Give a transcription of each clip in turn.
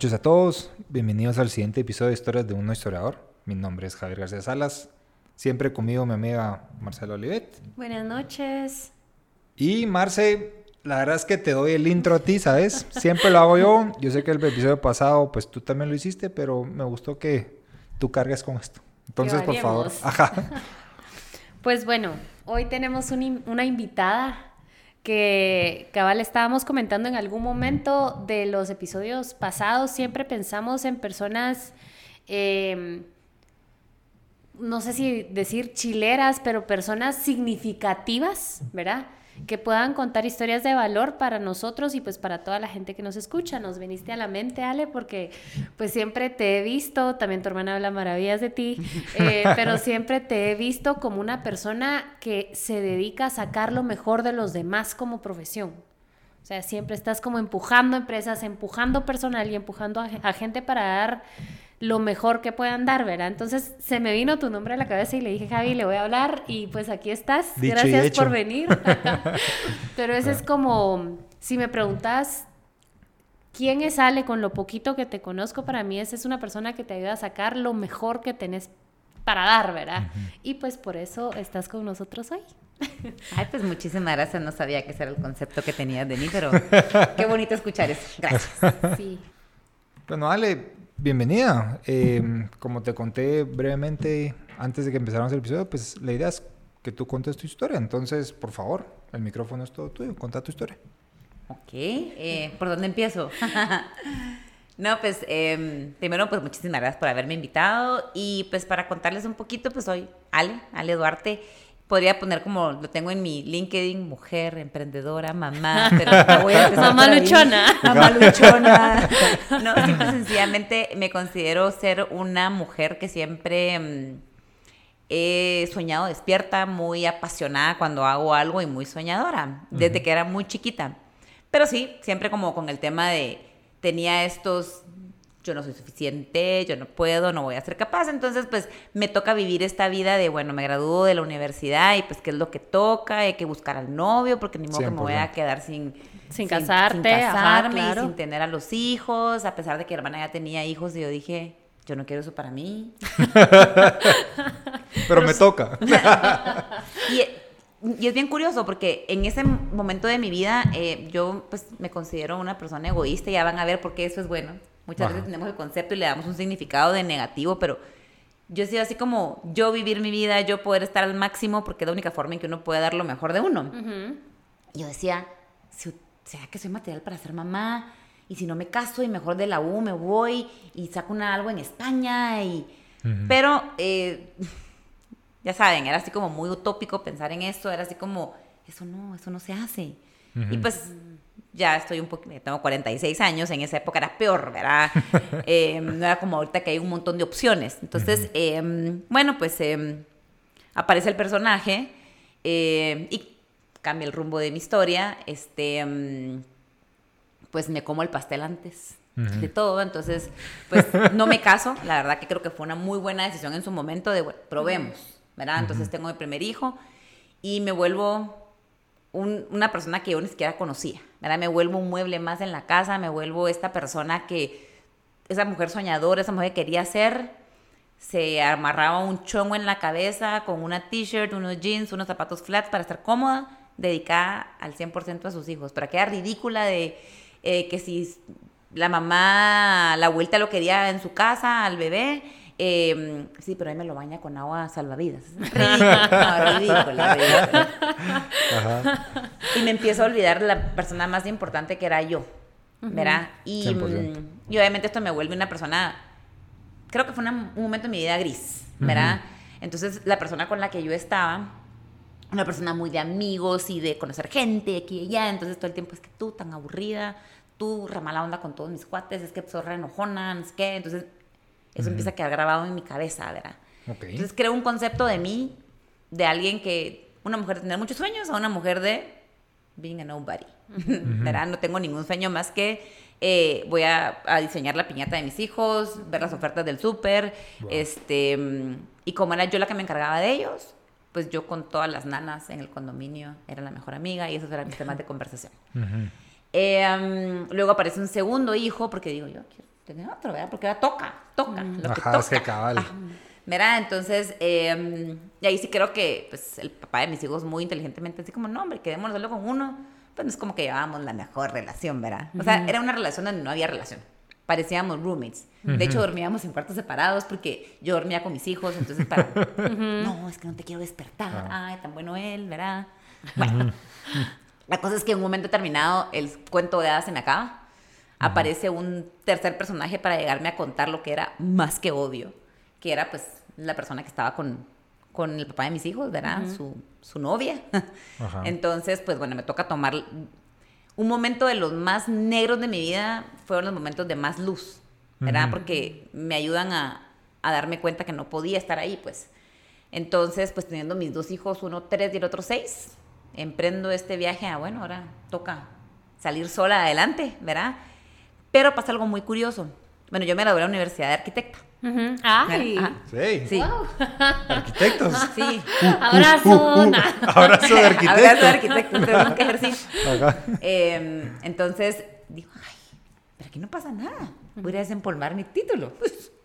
noches a todos, bienvenidos al siguiente episodio de Historias de un No Historiador. Mi nombre es Javier García Salas, siempre conmigo mi amiga Marcela Olivet. Buenas noches. Y Marce, la verdad es que te doy el intro a ti, ¿sabes? Siempre lo hago yo. Yo sé que el episodio pasado, pues tú también lo hiciste, pero me gustó que tú cargues con esto. Entonces, por favor. Ajá. Pues bueno, hoy tenemos una invitada que cabal estábamos comentando en algún momento de los episodios pasados. Siempre pensamos en personas, no sé si decir chileras, pero personas significativas, ¿verdad? Que puedan contar historias de valor para nosotros y pues para toda la gente que nos escucha. Nos viniste a la mente, Ale, porque pues siempre te he visto, también tu hermana habla maravillas de ti, pero siempre te he visto como una persona que se dedica a sacar lo mejor de los demás como profesión. O sea, siempre estás como empujando empresas, empujando personal y empujando a gente para dar lo mejor que puedan dar, ¿verdad? Entonces se me vino tu nombre a la cabeza y le dije, Javi, le voy a hablar y pues aquí estás. Dicho Gracias y hecho. por venir. Pero ese es como, si me preguntas quién es Ale con lo poquito que te conozco, para mí esa es una persona que te ayuda a sacar lo mejor que tenés para dar, ¿verdad? Uh-huh. Y pues por eso estás con nosotros hoy. Ay, pues muchísimas gracias. No sabía que ese era el concepto que tenías de mí, pero qué bonito escuchar eso. Gracias. Sí. Bueno, Ale, bienvenida. Como te conté brevemente antes de que empezáramos el episodio, pues la idea es que tú cuentes tu historia. Entonces, por favor, el micrófono es todo tuyo. Cuenta tu historia. Ok. ¿Por dónde empiezo? No, pues primero pues muchísimas gracias por haberme invitado y pues para contarles un poquito, pues soy Ale Duarte. Podría poner como lo tengo en mi LinkedIn, mujer, emprendedora, mamá, pero no voy a empezar mamá luchona. Mamá luchona. No, simple y sencillamente me considero ser una mujer que siempre he soñado despierta, muy apasionada cuando hago algo y muy soñadora, desde que era muy chiquita. Pero sí, siempre como con el tema de tenía estos, yo no soy suficiente, yo no puedo, no voy a ser capaz. Entonces, pues, me toca vivir esta vida de, bueno, me gradúo de la universidad y, pues, ¿qué es lo que toca? Hay que buscar al novio porque ni modo 100%. Que me voy a quedar sin casarte, ajá, claro. Y sin tener a los hijos, a pesar de que mi hermana ya tenía hijos y yo dije, yo no quiero eso para mí. Pero me toca. Y es bien curioso porque en ese momento de mi vida yo, pues, me considero una persona egoísta y ya van a ver por qué eso es bueno. Muchas veces tenemos el concepto y le damos un significado de negativo, pero yo he sido así como yo vivir mi vida, yo poder estar al máximo, porque es la única forma en que uno puede dar lo mejor de uno. Uh-huh. Y yo decía, ¿será que soy material para ser mamá? Y si no me caso y mejor de la U me voy y saco algo en España. Uh-huh. Pero, ya saben, era así como muy utópico pensar en eso, era así como, eso no se hace. Uh-huh. Y pues ya estoy tengo 46 años, en esa época era peor, ¿verdad? No era como ahorita que hay un montón de opciones. Entonces, bueno, pues aparece el personaje y cambia el rumbo de mi historia. Pues me como el pastel antes de todo. Entonces, pues no me caso. La verdad que creo que fue una muy buena decisión en su momento de, bueno, probemos, ¿verdad? Entonces tengo mi primer hijo y me vuelvo una persona que yo ni siquiera conocía, ¿verdad? Me vuelvo un mueble más en la casa, me vuelvo esta persona esa mujer soñadora, esa mujer que quería ser, se amarraba un chongo en la cabeza con una t-shirt, unos jeans, unos zapatos flats para estar cómoda, dedicada al 100% a sus hijos, para quedar ridícula de que si la mamá, la abuelita lo quería en su casa, al bebé, sí, pero ahí me lo baña con agua salvavidas. Ridícula. Ajá. Y me empiezo a olvidar de la persona más importante que era yo, ¿verdad? Y obviamente esto me vuelve una persona, creo que fue un momento en mi vida gris, ¿verdad? Entonces la persona con la que yo estaba, una persona muy de amigos y de conocer gente aquí y allá, entonces todo el tiempo es que tú tan aburrida, tú remala onda con todos mis cuates, es que sos re enojona, no sé qué, entonces eso empieza a quedar grabado en mi cabeza, ¿verdad? Okay. Entonces creo un concepto de mí, de alguien que, una mujer de tener muchos sueños, a una mujer de being a nobody, ¿verdad? No tengo ningún sueño más que voy a diseñar la piñata de mis hijos, ver las ofertas del súper, wow. Y como era yo la que me encargaba de ellos, pues yo con todas las nanas en el condominio era la mejor amiga y esos eran mis temas de conversación. Luego aparece un segundo hijo, porque digo yo, tenía otro, ¿verdad? Porque era toca, lo que Ajá, toca. es que cabal. ¿Verdad? Entonces, y ahí sí creo que pues, el papá de mis hijos muy inteligentemente, así como, no, hombre, quedémonos solo con uno. Pues no es como que llevábamos la mejor relación, ¿verdad? O sea, era una relación donde no había relación. Parecíamos roommates. De hecho, dormíamos en cuartos separados porque yo dormía con mis hijos. Entonces, no, es que no te quiero despertar. Ay, tan bueno él, ¿verdad? Bueno, la cosa es que en un momento determinado el cuento de hadas se me acaba. Aparece un tercer personaje para llegarme a contar lo que era más que obvio, que era pues la persona que estaba con el papá de mis hijos, ¿verdad? Su novia. Ajá. Entonces, pues bueno, me toca tomar un momento de los más negros de mi vida, fueron los momentos de más luz, ¿verdad? Porque me ayudan a darme cuenta que no podía estar ahí, pues. Entonces, pues teniendo mis 2 hijos, uno 3 y el otro 6, emprendo este viaje a, bueno, ahora toca salir sola adelante, ¿verdad? Pero pasa algo muy curioso. Bueno, yo me gradué de la Universidad de Arquitecta. ¡Ay! Sí. Wow. Arquitectos. Sí. Abrazo. Abrazo de arquitecto. Abrazo de arquitecto, entonces nunca ejercí. Entonces, digo, ay, pero aquí no pasa nada. Voy a desempolvar mi título.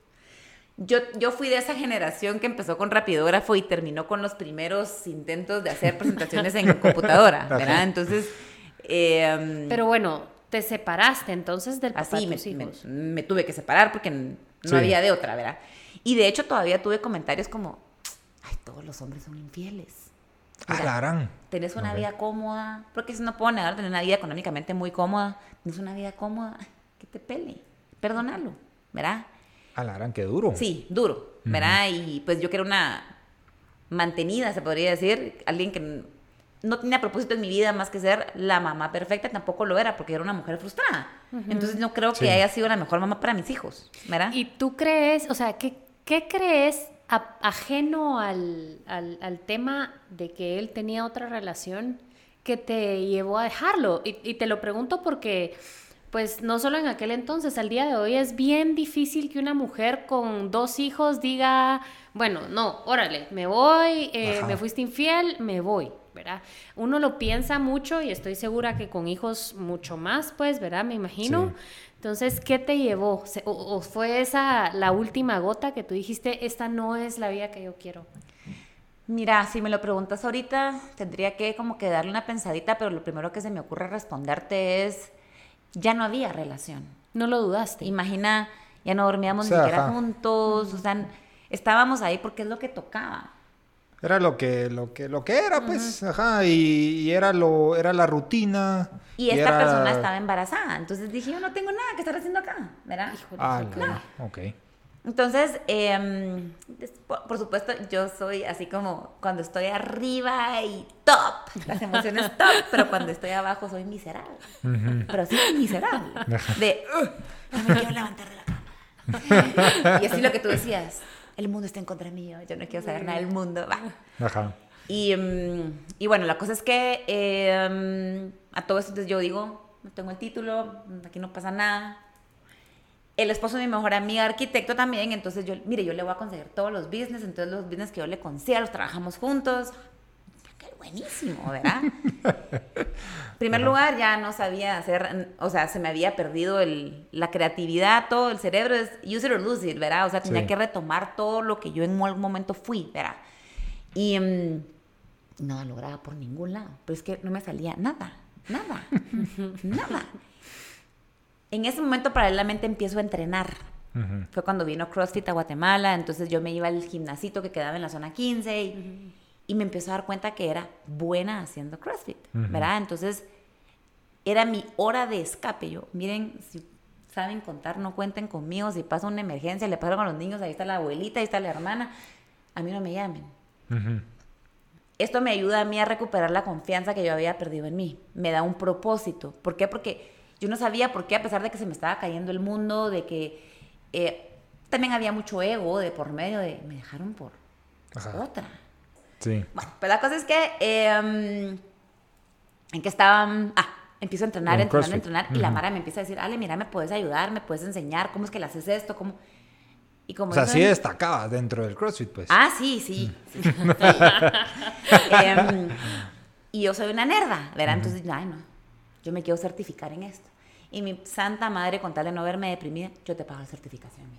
Yo fui de esa generación que empezó con rapidógrafo y terminó con los primeros intentos de hacer presentaciones en computadora, ¿verdad? Entonces... pero bueno, te separaste entonces del papá de tus hijos. Me tuve que separar porque no había de otra, ¿verdad? Y de hecho todavía tuve comentarios como, ay, todos los hombres son infieles. Mira, tenés una vida cómoda, porque si no puedo negar tener una vida económicamente muy cómoda, tenés una vida cómoda, que te pele, perdónalo, ¿verdad? Alarán, qué duro. Sí, duro, ¿verdad? Y pues yo que era una mantenida, se podría decir, alguien que no tenía propósito en mi vida más que ser la mamá perfecta, tampoco lo era, porque era una mujer frustrada. Entonces no creo que haya sido la mejor mamá para mis hijos, ¿verdad? ¿Y tú crees, o sea, qué crees ajeno al tema de que él tenía otra relación que te llevó a dejarlo? Y te lo pregunto porque, pues, no solo en aquel entonces, al día de hoy es bien difícil que una mujer con 2 hijos diga, bueno, no, órale, me voy, me fuiste infiel, me voy, ¿verdad? Uno lo piensa mucho y estoy segura que con hijos mucho más, pues, ¿verdad? Me imagino. Sí. Entonces, ¿qué te llevó? ¿O fue esa la última gota que tú dijiste, esta no es la vida que yo quiero? Mira, si me lo preguntas ahorita, tendría que como que darle una pensadita, pero lo primero que se me ocurre responderte es, ya no había relación. ¿No lo dudaste? Imagina, ya no dormíamos ni siquiera juntos, o sea, estábamos ahí porque es lo que tocaba. Era lo que era, pues, ajá, y era la rutina. Y esta persona estaba embarazada, entonces dije, yo no tengo nada que estar haciendo acá, ¿verdad? Nada. Ok. Entonces, por supuesto, yo soy así como cuando estoy arriba y top, las emociones top, pero cuando estoy abajo soy miserable. Pero sí miserable. No me quiero levantar de la cama. Y así lo que tú decías. El mundo está en contra mío, yo no quiero saber nada del mundo. Ajá. Y bueno, la cosa es que a todo esto yo digo, no tengo el título, aquí no pasa nada. El esposo de mi mejor amiga, arquitecto también, entonces yo le voy a conseguir todos los business, entonces los business que yo le consiga, los trabajamos juntos. ¡Qué buenísimo!, ¿verdad? En primer lugar, ya no sabía hacer, o sea, se me había perdido la creatividad, todo el cerebro es use it or lose it, ¿verdad? O sea, tenía que retomar todo lo que yo en algún momento fui, ¿verdad? Y no lo lograba por ningún lado, pero es que no me salía nada. En ese momento, paralelamente, empiezo a entrenar. Fue cuando vino CrossFit a Guatemala, entonces yo me iba al gimnasito que quedaba en la zona 15 y me empiezo a dar cuenta que era buena haciendo CrossFit, ¿verdad? Entonces, era mi hora de escape. Yo, miren, si saben contar, no cuenten conmigo. Si pasa una emergencia, le pasan a los niños, ahí está la abuelita, ahí está la hermana. A mí no me llamen. Esto me ayuda a mí a recuperar la confianza que yo había perdido en mí. Me da un propósito. ¿Por qué? Porque yo no sabía por qué, a pesar de que se me estaba cayendo el mundo, de que también había mucho ego de por medio de... Me dejaron por otra. Sí. Bueno, pues la cosa es que... ¿en qué estaba? Empiezo a entrenar, y la Mara me empieza a decir, Ale, mira, ¿me puedes ayudar? ¿Me puedes enseñar? ¿Cómo es que le haces esto? ¿Cómo? Y como o sea, sí destacaba dentro del CrossFit, pues. Sí. Y yo soy una nerda, ¿verdad? Entonces, ay, no, yo me quiero certificar en esto. Y mi santa madre, con tal de no verme deprimida, yo te pago la certificación.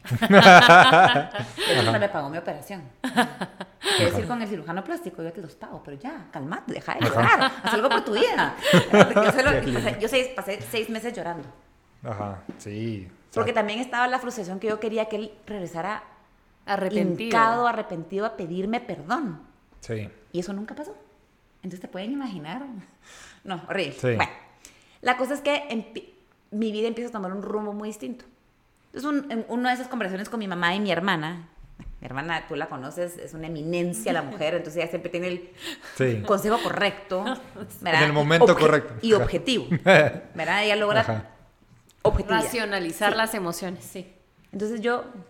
Eso me pagó mi operación. ¿Qué decir con el cirujano plástico? Yo te los pago, pero ya, calmate, deja de llorar, haz algo por tu vida. Yo pasé 6 meses llorando. Ajá, sí. Porque también estaba la frustración que yo quería que él regresara Arrepentido. arrepentido a pedirme perdón. Sí. Y eso nunca pasó. Entonces, ¿te pueden imaginar? No, horrible. Sí. Bueno, la cosa es que mi vida empieza a tomar un rumbo muy distinto. Entonces, en una de esas conversaciones con mi mamá y mi hermana, tú la conoces, es una eminencia la mujer, entonces ella siempre tiene el consejo correcto, ¿verdad? En el momento correcto. Y objetivo, ¿verdad? Ella logra objetividad. Racionalizar las emociones, sí. Entonces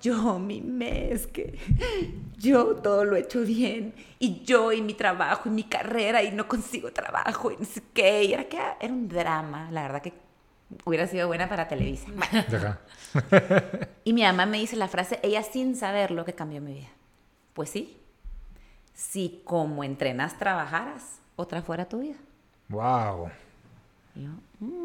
es que yo todo lo he hecho bien, y mi trabajo y mi carrera, y no consigo trabajo, y no sé qué, y era un drama, la verdad que hubiera sido buena para Televisa. Bueno. Y mi mamá me dice la frase, ella sin saber lo que cambió mi vida. Pues sí, si como entrenas trabajaras, otra fuera tu vida. Wow. Y yo,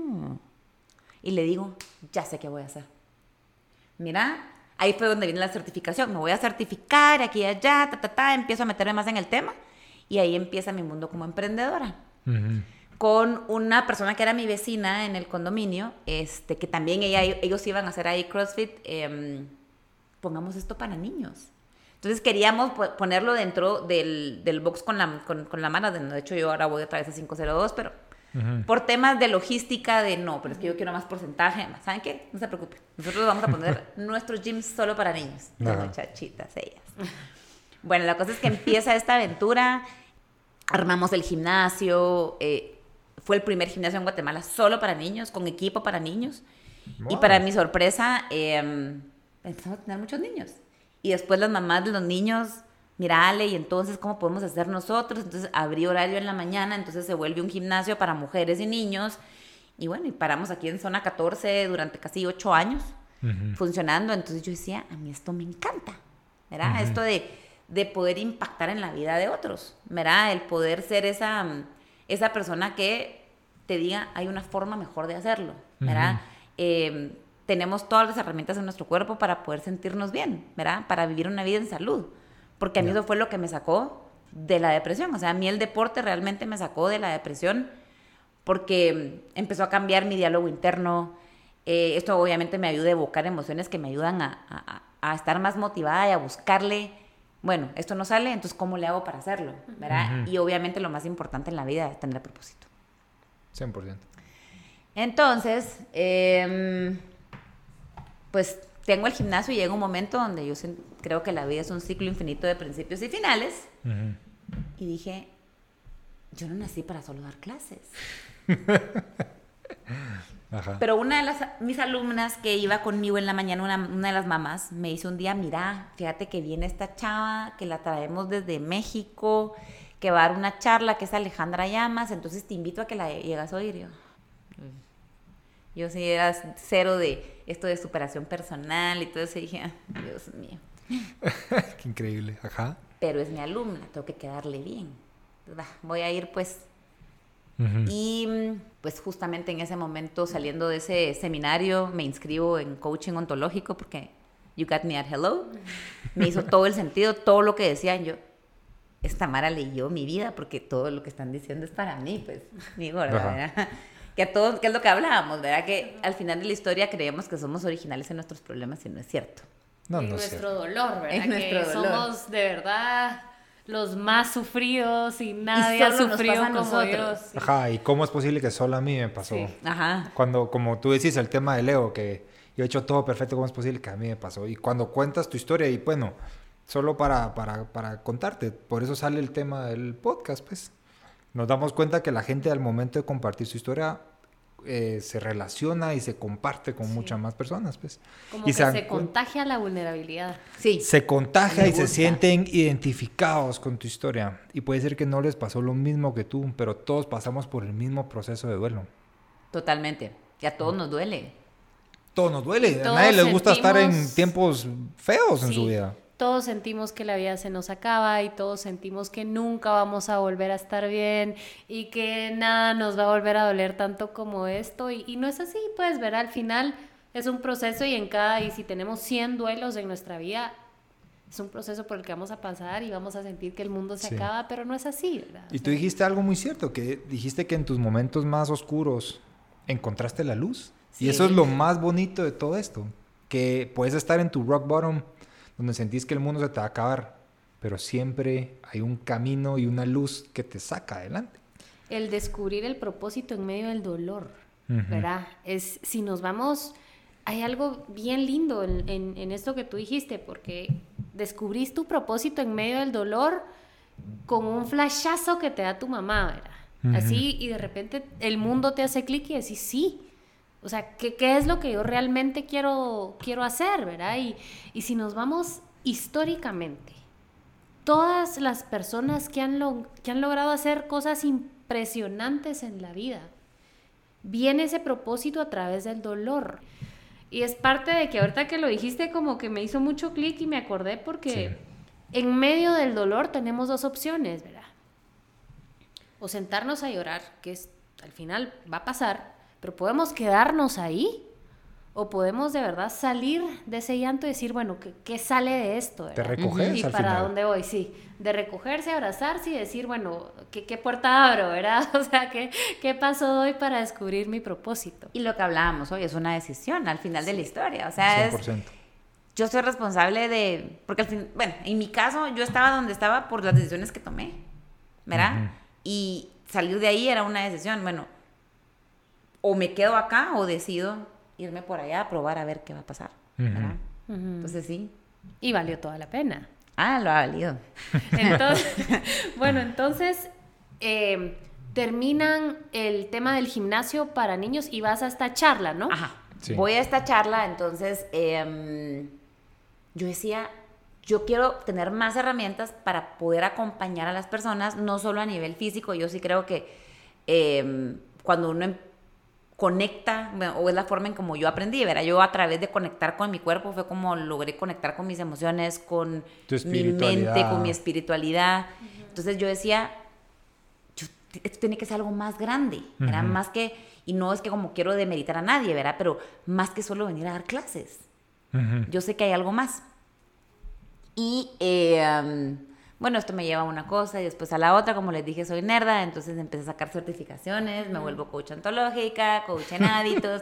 y le digo, ya sé qué voy a hacer. Mira, ahí fue donde viene la certificación. Me voy a certificar aquí y allá, empiezo a meterme más en el tema. Y ahí empieza mi mundo como emprendedora. Uh-huh. Con una persona que era mi vecina en el condominio, que también ellos iban a hacer ahí CrossFit. Pongamos esto para niños. Entonces queríamos ponerlo dentro del box con la mano. De hecho, yo ahora voy otra vez a 502, pero... Uh-huh. Por temas de logística, pero es que yo quiero más porcentaje. ¿Saben qué? No se preocupen. Nosotros vamos a poner nuestros gyms solo para niños. Las muchachitas, ellas. Bueno, la cosa es que empieza esta aventura. Armamos el gimnasio. Fue el primer gimnasio en Guatemala solo para niños, con equipo para niños. Wow. Y para mi sorpresa, empezamos a tener muchos niños. Y después las mamás de los niños... Mira, Ale, y entonces, ¿cómo podemos hacer nosotros? Entonces, abrí horario en la mañana, entonces se vuelve un gimnasio para mujeres y niños. Y bueno, y paramos aquí en Zona 14 durante casi 8 años funcionando. Entonces yo decía, a mí esto me encanta, ¿verdad? Esto de poder impactar en la vida de otros, ¿verdad? El poder ser esa persona que te diga, hay una forma mejor de hacerlo, ¿verdad? Tenemos todas las herramientas en nuestro cuerpo para poder sentirnos bien, ¿verdad? Para vivir una vida en salud. Porque a mí eso fue lo que me sacó de la depresión. O sea, a mí el deporte realmente me sacó de la depresión porque empezó a cambiar mi diálogo interno. Esto obviamente me ayuda a evocar emociones que me ayudan a estar más motivada y a buscarle, bueno, esto no sale, entonces ¿cómo le hago para hacerlo? ¿Verdad? Uh-huh. Y obviamente lo más importante en la vida es tener propósito. 100%. Entonces, pues... tengo el gimnasio y llega un momento donde yo creo que la vida es un ciclo infinito de principios y finales. Uh-huh. Y dije, yo no nací para solo dar clases. Ajá. Pero una de mis alumnas que iba conmigo en la mañana, una de las mamás, me dice un día, mira, fíjate que viene esta chava, que la traemos desde México, que va a dar una charla, que es Alejandra Llamas, entonces te invito a que la llegas a oír. Yo sí era cero de esto de superación personal y todo eso. Y dije, Dios mío. Qué increíble, ajá. Pero es mi alumna, tengo que quedarle bien. Voy a ir, pues. Uh-huh. Y pues justamente en ese momento, saliendo de ese seminario, me inscribo en coaching ontológico porque You Got Me at Hello. Me hizo todo el sentido, todo lo que decían. Yo, esta Mara leyó mi vida porque todo lo que están diciendo es para mí, pues, mi gorda, ¿verdad? Que es lo que hablábamos, ¿verdad? Que al final de la historia creemos que somos originales en nuestros problemas y no es cierto. No, en nuestro dolor, ¿verdad? En nuestro dolor. Somos de verdad los más sufridos y nadie ha sufrido como nosotros. Sí. Ajá, ¿y cómo es posible que solo a mí me pasó? Sí. Ajá. Cuando, como tú decís, el tema de Leo, que yo he hecho todo perfecto, ¿cómo es posible que a mí me pasó? Y cuando cuentas tu historia, y bueno, solo para contarte, por eso sale el tema del podcast, pues. Nos damos cuenta que la gente al momento de compartir su historia se relaciona y se comparte con muchas más personas, pues. Como y que se contagia la vulnerabilidad. Sí. Se contagia y se sienten identificados con tu historia. Y puede ser que no les pasó lo mismo que tú, pero todos pasamos por el mismo proceso de duelo. Totalmente. Y a todos nos duele. Todo nos duele. A nadie les gusta estar en tiempos feos en su vida. todos sentimos que la vida se nos acaba y todos sentimos que nunca vamos a volver a estar bien y que nada nos va a volver a doler tanto como esto y no es así, pues, ¿verdad? Al final es un proceso y si tenemos 100 duelos en nuestra vida, es un proceso por el que vamos a pasar y vamos a sentir que el mundo se acaba, pero no es así, ¿verdad? Y tú dijiste algo muy cierto, que dijiste que en tus momentos más oscuros encontraste la luz. Sí. Y eso es lo más bonito de todo esto, que puedes estar en tu rock bottom, donde sentís que el mundo se te va a acabar, pero siempre hay un camino y una luz que te saca adelante. El descubrir el propósito en medio del dolor, ¿verdad? Si nos vamos... Hay algo bien lindo en esto que tú dijiste, porque descubrís tu propósito en medio del dolor con un flashazo que te da tu mamá, ¿verdad? Así, y de repente el mundo te hace clic y decís, sí, o sea, ¿qué es lo que yo realmente quiero hacer, ¿verdad? Y si nos vamos históricamente, todas las personas que han logrado hacer cosas impresionantes en la vida, viene ese propósito a través del dolor. Y es parte de que ahorita que lo dijiste como que me hizo mucho clic y me acordé porque en medio del dolor tenemos dos opciones, ¿verdad? O sentarnos a llorar, que al final va a pasar, pero podemos quedarnos ahí o podemos de verdad salir de ese llanto y decir, bueno, ¿qué sale de esto? ¿Verdad? Te recoges ¿Y al para final? dónde voy? Sí, de recogerse, abrazarse y decir, bueno, ¿qué puerta abro? ¿Verdad? O sea, ¿qué paso doy para descubrir mi propósito? Y lo que hablábamos hoy es una decisión al final de la historia. O sea, 100%. Yo soy responsable de... Porque al fin, bueno, en mi caso yo estaba donde estaba por las decisiones que tomé, ¿verdad? Y salir de ahí era una decisión. Bueno, o me quedo acá o decido irme por allá a probar a ver qué va a pasar, ¿verdad? Entonces sí. Y valió toda la pena. Ah, lo ha valido. Entonces, terminan el tema del gimnasio para niños y vas a esta charla, ¿no? Ajá. Sí. Voy a esta charla, entonces yo decía, yo quiero tener más herramientas para poder acompañar a las personas, no solo a nivel físico. Yo sí creo que cuando uno conecta, bueno, o es la forma en como yo aprendí, ¿verdad? Yo a través de conectar con mi cuerpo fue como logré conectar con mis emociones, con mi mente, con mi espiritualidad. Entonces yo decía, esto tiene que ser algo más grande, ¿verdad? Más que, y no es que como quiero demeritar a nadie, ¿verdad? Pero más que solo venir a dar clases. Yo sé que hay algo más. Y bueno, esto me lleva a una cosa y después a la otra. Como les dije, soy nerda, entonces empecé a sacar certificaciones, me vuelvo coach ontológica, coach en hábitos,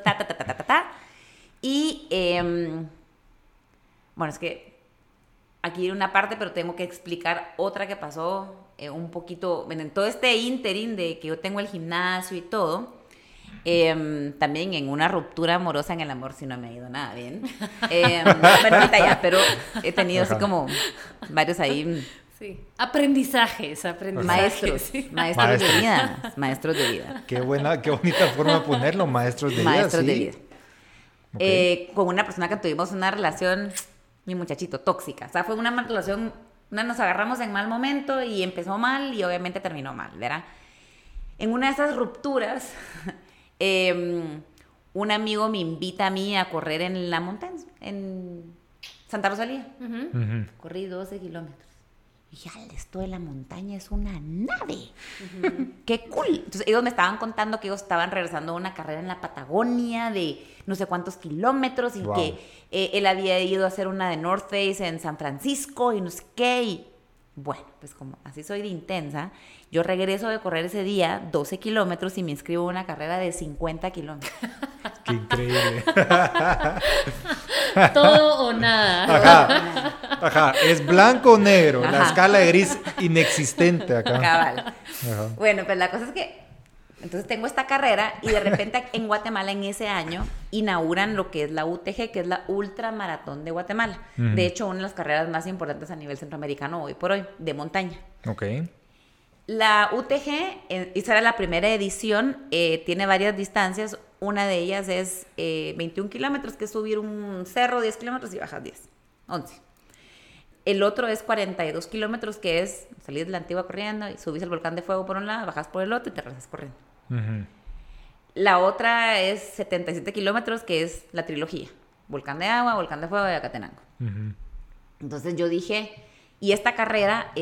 Y, bueno, es que aquí hay una parte, pero tengo que explicar otra que pasó un poquito, bueno, en todo este ínterin de que yo tengo el gimnasio y todo, también en una ruptura amorosa en el amor, si no me ha ido nada bien. Bueno, ahorita ya, pero he tenido así como varios ahí... Sí. Aprendizajes. Maestros de vida. Maestros de vida. Qué bonita forma de ponerlo, maestros de vida. Maestros de ¿sí? vida. Okay. Con una persona que tuvimos una relación, mi muchachito, tóxica. O sea, fue una relación, nos agarramos en mal momento y empezó mal y obviamente terminó mal, ¿verdad? En una de esas rupturas, un amigo me invita a mí a correr en la montaña, en Santa Rosalía. Corrí 12 kilómetros. Y dije, esto de la montaña es una nave. ¡Qué cool! Entonces ellos me estaban contando que ellos estaban regresando a una carrera en la Patagonia de no sé cuántos kilómetros y que él había ido a hacer una de North Face en San Francisco y no sé qué. Y bueno, pues como así soy de intensa, yo regreso de correr ese día 12 kilómetros y me inscribo a una carrera de 50 kilómetros. ¡Qué increíble! Todo o nada. Ajá. Es blanco o negro. La escala de gris inexistente acá. Cabal. Ajá. Bueno, pues la cosa es que entonces tengo esta carrera y de repente en Guatemala en ese año inauguran lo que es la UTG, que es la Ultramaratón de Guatemala. De hecho, una de las carreras más importantes a nivel centroamericano hoy por hoy, de montaña. Ok. La UTG, esa era la primera edición, tiene varias distancias. Una de ellas es 21 kilómetros, que es subir un cerro, 10 kilómetros y bajas 10, 11. El otro es 42 kilómetros, que es salir de la Antigua corriendo y subís el volcán de fuego por un lado, bajas por el otro y te regresas corriendo. La otra es 77 kilómetros, que es la trilogía. Volcán de agua, volcán de fuego y Acatenango. Entonces yo dije, y esta carrera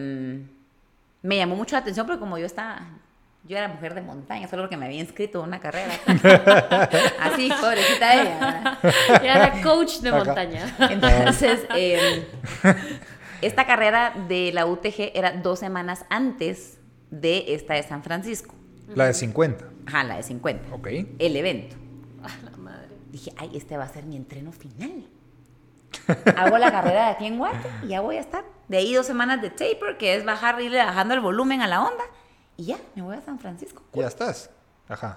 me llamó mucho la atención porque como yo era mujer de montaña, solo porque me había inscrito en una carrera. Así, pobrecita ella, ¿verdad? Ya era coach de montaña. Entonces, esta carrera de la UTG era 2 semanas antes de esta de San Francisco. La de 50. Ajá, la de 50. Ok. El evento. A la madre. Dije, ay, este va a ser mi entreno final. Hago la carrera de aquí en Guate y ya voy a estar. De ahí 2 semanas de taper, que es irle bajando el volumen a la onda. Y ya, me voy a San Francisco. Ya estás. Ajá.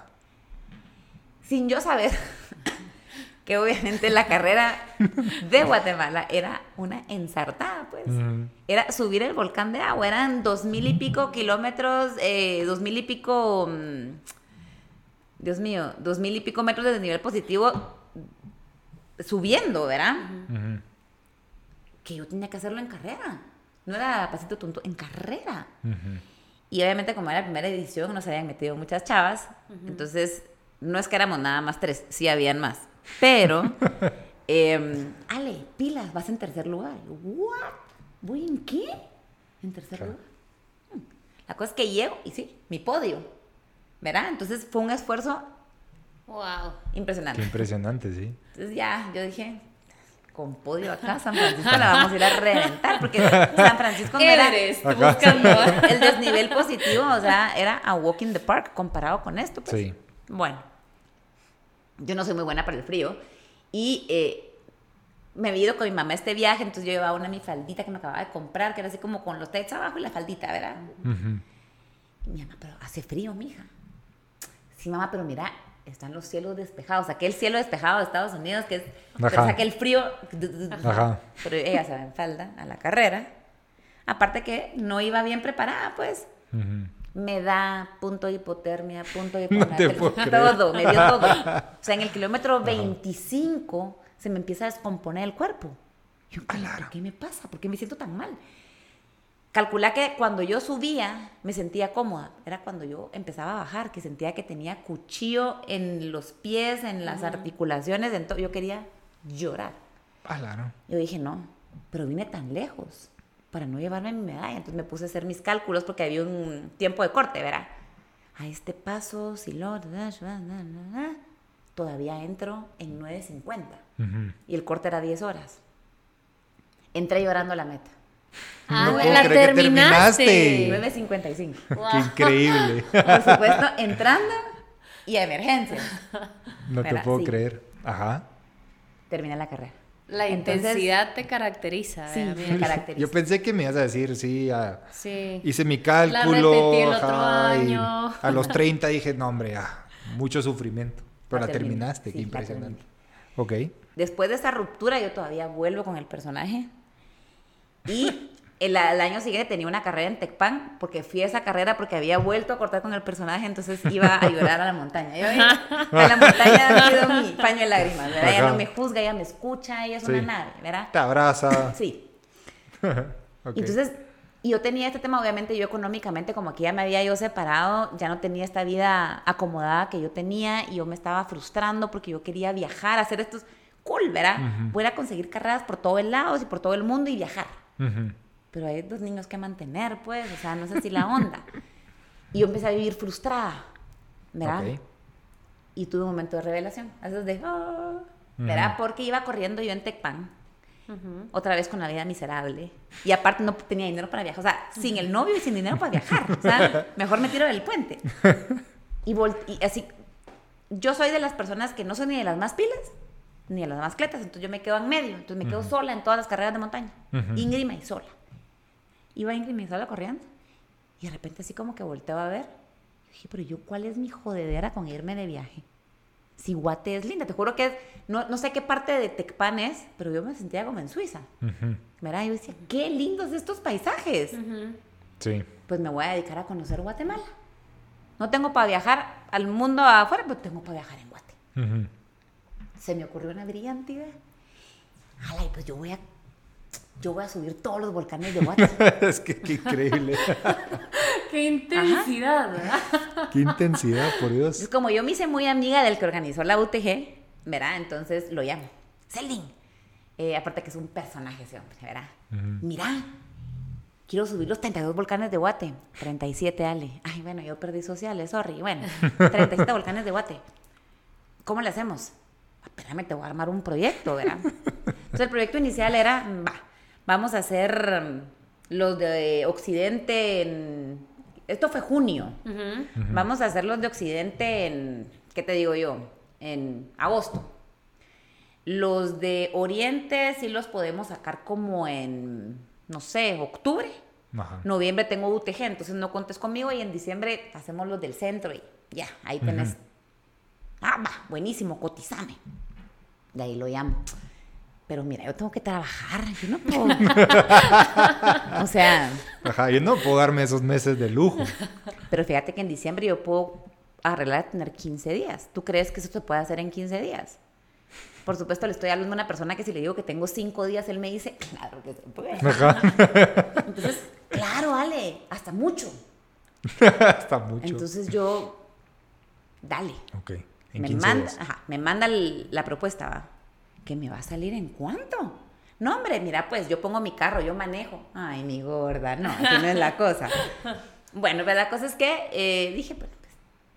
Sin yo saber que obviamente la carrera de Guatemala era una ensartada, pues. Era subir el volcán de agua. Eran 2,000 y pico kilómetros, 2,000 y pico... Dios mío, 2,000 y pico metros de desnivel positivo subiendo, ¿verdad? Que yo tenía que hacerlo en carrera. No era pasito tonto, en carrera. Y obviamente como era la primera edición nos habían metido muchas chavas. Entonces, no es que éramos nada más 3, sí habían más. Pero, Ale, pilas, vas en tercer lugar. ¿What? ¿Voy en qué? ¿En tercer lugar? La cosa es que llego y sí, mi podio. ¿Verdad? Entonces fue un esfuerzo Wow. impresionante. Qué impresionante, sí. Entonces ya, yo dije, con podio acá, San Francisco la vamos a ir a reventar, porque San Francisco no era Everest, buscando. el desnivel positivo, o sea, era a walk in the park comparado con esto. Pues. Sí. Bueno, yo no soy muy buena para el frío y me había ido con mi mamá a este viaje, entonces yo llevaba mi faldita que me acababa de comprar, que era así como con los tenis abajo y la faldita, ¿verdad? Y mi mamá, pero hace frío, mija. Sí, mamá, pero mira, están los cielos despejados. Aquel cielo despejado de Estados Unidos, que es pero saque el frío. Ajá. Pero ella se va en falda a la carrera. Aparte que no iba bien preparada, pues. Me da punto de hipotermia, punto de hipotermia. No te puedo creer. Todo, me dio todo. O sea, en el kilómetro 25 se me empieza a descomponer el cuerpo. Yo, ¿por qué me pasa? ¿Por qué me siento tan mal? Calcula que cuando yo subía me sentía cómoda. Era cuando yo empezaba a bajar, que sentía que tenía cuchillo en los pies, en las articulaciones. Yo quería llorar. Claro. Yo dije, no, pero vine tan lejos para no llevarme mi medalla. Entonces me puse a hacer mis cálculos porque había un tiempo de corte, ¿verdad? A este paso, si lo... Todavía entro en 9:50. Y el corte era 10 horas. Entré llorando a la meta. No puedo la creer que terminaste. 9:55. Wow. Qué increíble. Por supuesto, entrando y emergencia. No te ¿Verdad? puedo Sí. creer. Ajá. Terminé la carrera. La Entonces, intensidad te caracteriza. sí, amiga. me caracteriza. Yo pensé que me ibas a decir, sí, Sí. hice mi La cálculo. repetí el otro ajá, y año. a los 30 dije, no, hombre, mucho sufrimiento. Pero la terminé. terminaste, Sí, qué la impresionante. Ok. Después de esa ruptura, yo todavía vuelvo con el personaje. Y el año siguiente tenía una carrera en Tecpan, porque fui a esa carrera porque había vuelto a cortar con el personaje, entonces iba a llorar a la montaña. Yo, a la montaña ha sido mi paño de lágrimas, ¿verdad? Ella Ajá. no me juzga, ella me escucha, ella es Sí. una nave, ¿verdad? Te abraza. Sí. Ok. Entonces, yo tenía este tema, obviamente, yo económicamente, como aquí ya me había yo separado, ya no tenía esta vida acomodada que yo tenía y yo me estaba frustrando porque yo quería viajar, hacer estos cool, ¿verdad? Voy a ir a conseguir carreras por todo el lado y por todo el mundo y viajar. Pero hay 2 niños que mantener, pues, o sea, no sé si la onda. Y yo empecé a vivir frustrada, ¿verdad? Ok. Y tuve un momento de revelación, esos de, ¿verdad? Porque iba corriendo yo en Tecpan, otra vez con la vida miserable, y aparte no tenía dinero para viajar, o sea, sin el novio y sin dinero para viajar, o sea, mejor me tiro del puente. Y así, yo soy de las personas que no soy ni de las más pilas, ni de las más cletas, entonces yo me quedo en medio, entonces me quedo sola en todas las carreras de montaña, íngrima y sola. Iba íngrima y sola corriendo, y de repente así como que volteo a ver, y dije, pero yo, ¿cuál es mi jodedera con irme de viaje? Si Guate es linda, te juro que es, no sé qué parte de Tecpan es, pero yo me sentía como en Suiza, ¿verdad? Yo decía, qué lindos estos paisajes. Sí. Pues me voy a dedicar a conocer Guatemala. No tengo para viajar al mundo afuera, pero tengo para viajar en Guate. Se me ocurrió una brillante idea. Ala, y pues yo voy a subir todos los volcanes de Guate. Es que qué increíble. Qué intensidad, ¿verdad? Qué intensidad, por Dios. Entonces, como yo me hice muy amiga del que organizó la UTG, ¿verdad? Entonces lo llamo. Celine, Aparte que es un personaje ese hombre, ¿verdad? Mira, quiero subir los 32 volcanes de Guate. 37, Ale. Ay, bueno, yo perdí sociales, sorry. Bueno, 37 volcanes de Guate. ¿Cómo le hacemos? Espérame, te voy a armar un proyecto, ¿verdad? Entonces, el proyecto inicial era, vamos a hacer los de Occidente esto fue junio. Vamos a hacer los de Occidente en, ¿qué te digo yo? En agosto. Los de Oriente sí los podemos sacar como en, no sé, octubre. Ajá. Noviembre tengo UTG, entonces no contes conmigo. Y en diciembre hacemos los del centro y ya, ahí tenés. Buenísimo, cotizame. De ahí lo llamo. Pero mira, yo tengo que trabajar, yo no puedo. O sea. Ajá, yo no puedo darme esos meses de lujo. Pero fíjate que en diciembre yo puedo arreglar a tener 15 días. ¿Tú crees que eso se puede hacer en 15 días? Por supuesto, le estoy hablando a una persona que si le digo que tengo 5 días, él me dice, claro que se puede. Ajá. Entonces, claro, Ale, hasta mucho. Hasta mucho. Entonces yo, dale. Ok, en 15 días. Me manda la propuesta, ¿va? ¿Que me va a salir en cuánto? No, hombre, mira, pues yo pongo mi carro, yo manejo. Ay, mi gorda, no, así no es la cosa. Bueno, pero la cosa es que dije, bueno, pues.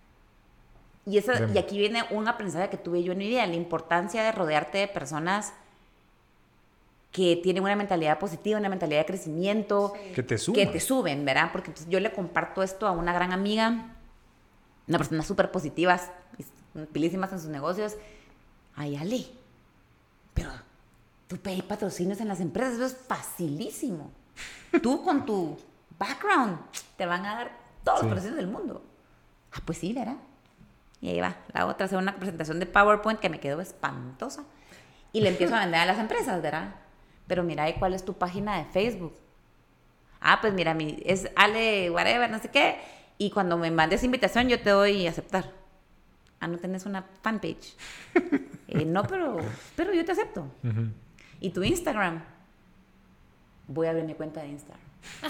Y aquí viene un aprendizaje que tuve yo en mi vida, la importancia de rodearte de personas que tienen una mentalidad positiva, una mentalidad de crecimiento. Sí. Que te suben. Que te suben, ¿verdad? Porque entonces, yo le comparto esto a una gran amiga, una persona súper positiva, pilísimas en sus negocios. Ay, Ale, pero tú pedís patrocinios en las empresas, eso es facilísimo. Tú con tu background te van a dar todos los patrocinios del mundo. Ah, pues sí, ¿verdad? Y ahí va, la otra, hacer una presentación de PowerPoint que me quedó espantosa. Y le empiezo a vender a las empresas, ¿verdad? Pero mira, ¿y cuál es tu página de Facebook? Ah, pues mira, es Ale, whatever, no sé qué. Y cuando me mandes invitación, yo te doy a aceptar. Ah, ¿no tenés una fanpage? No, pero yo te acepto. ¿Y tu Instagram? Voy a abrir mi cuenta de Instagram.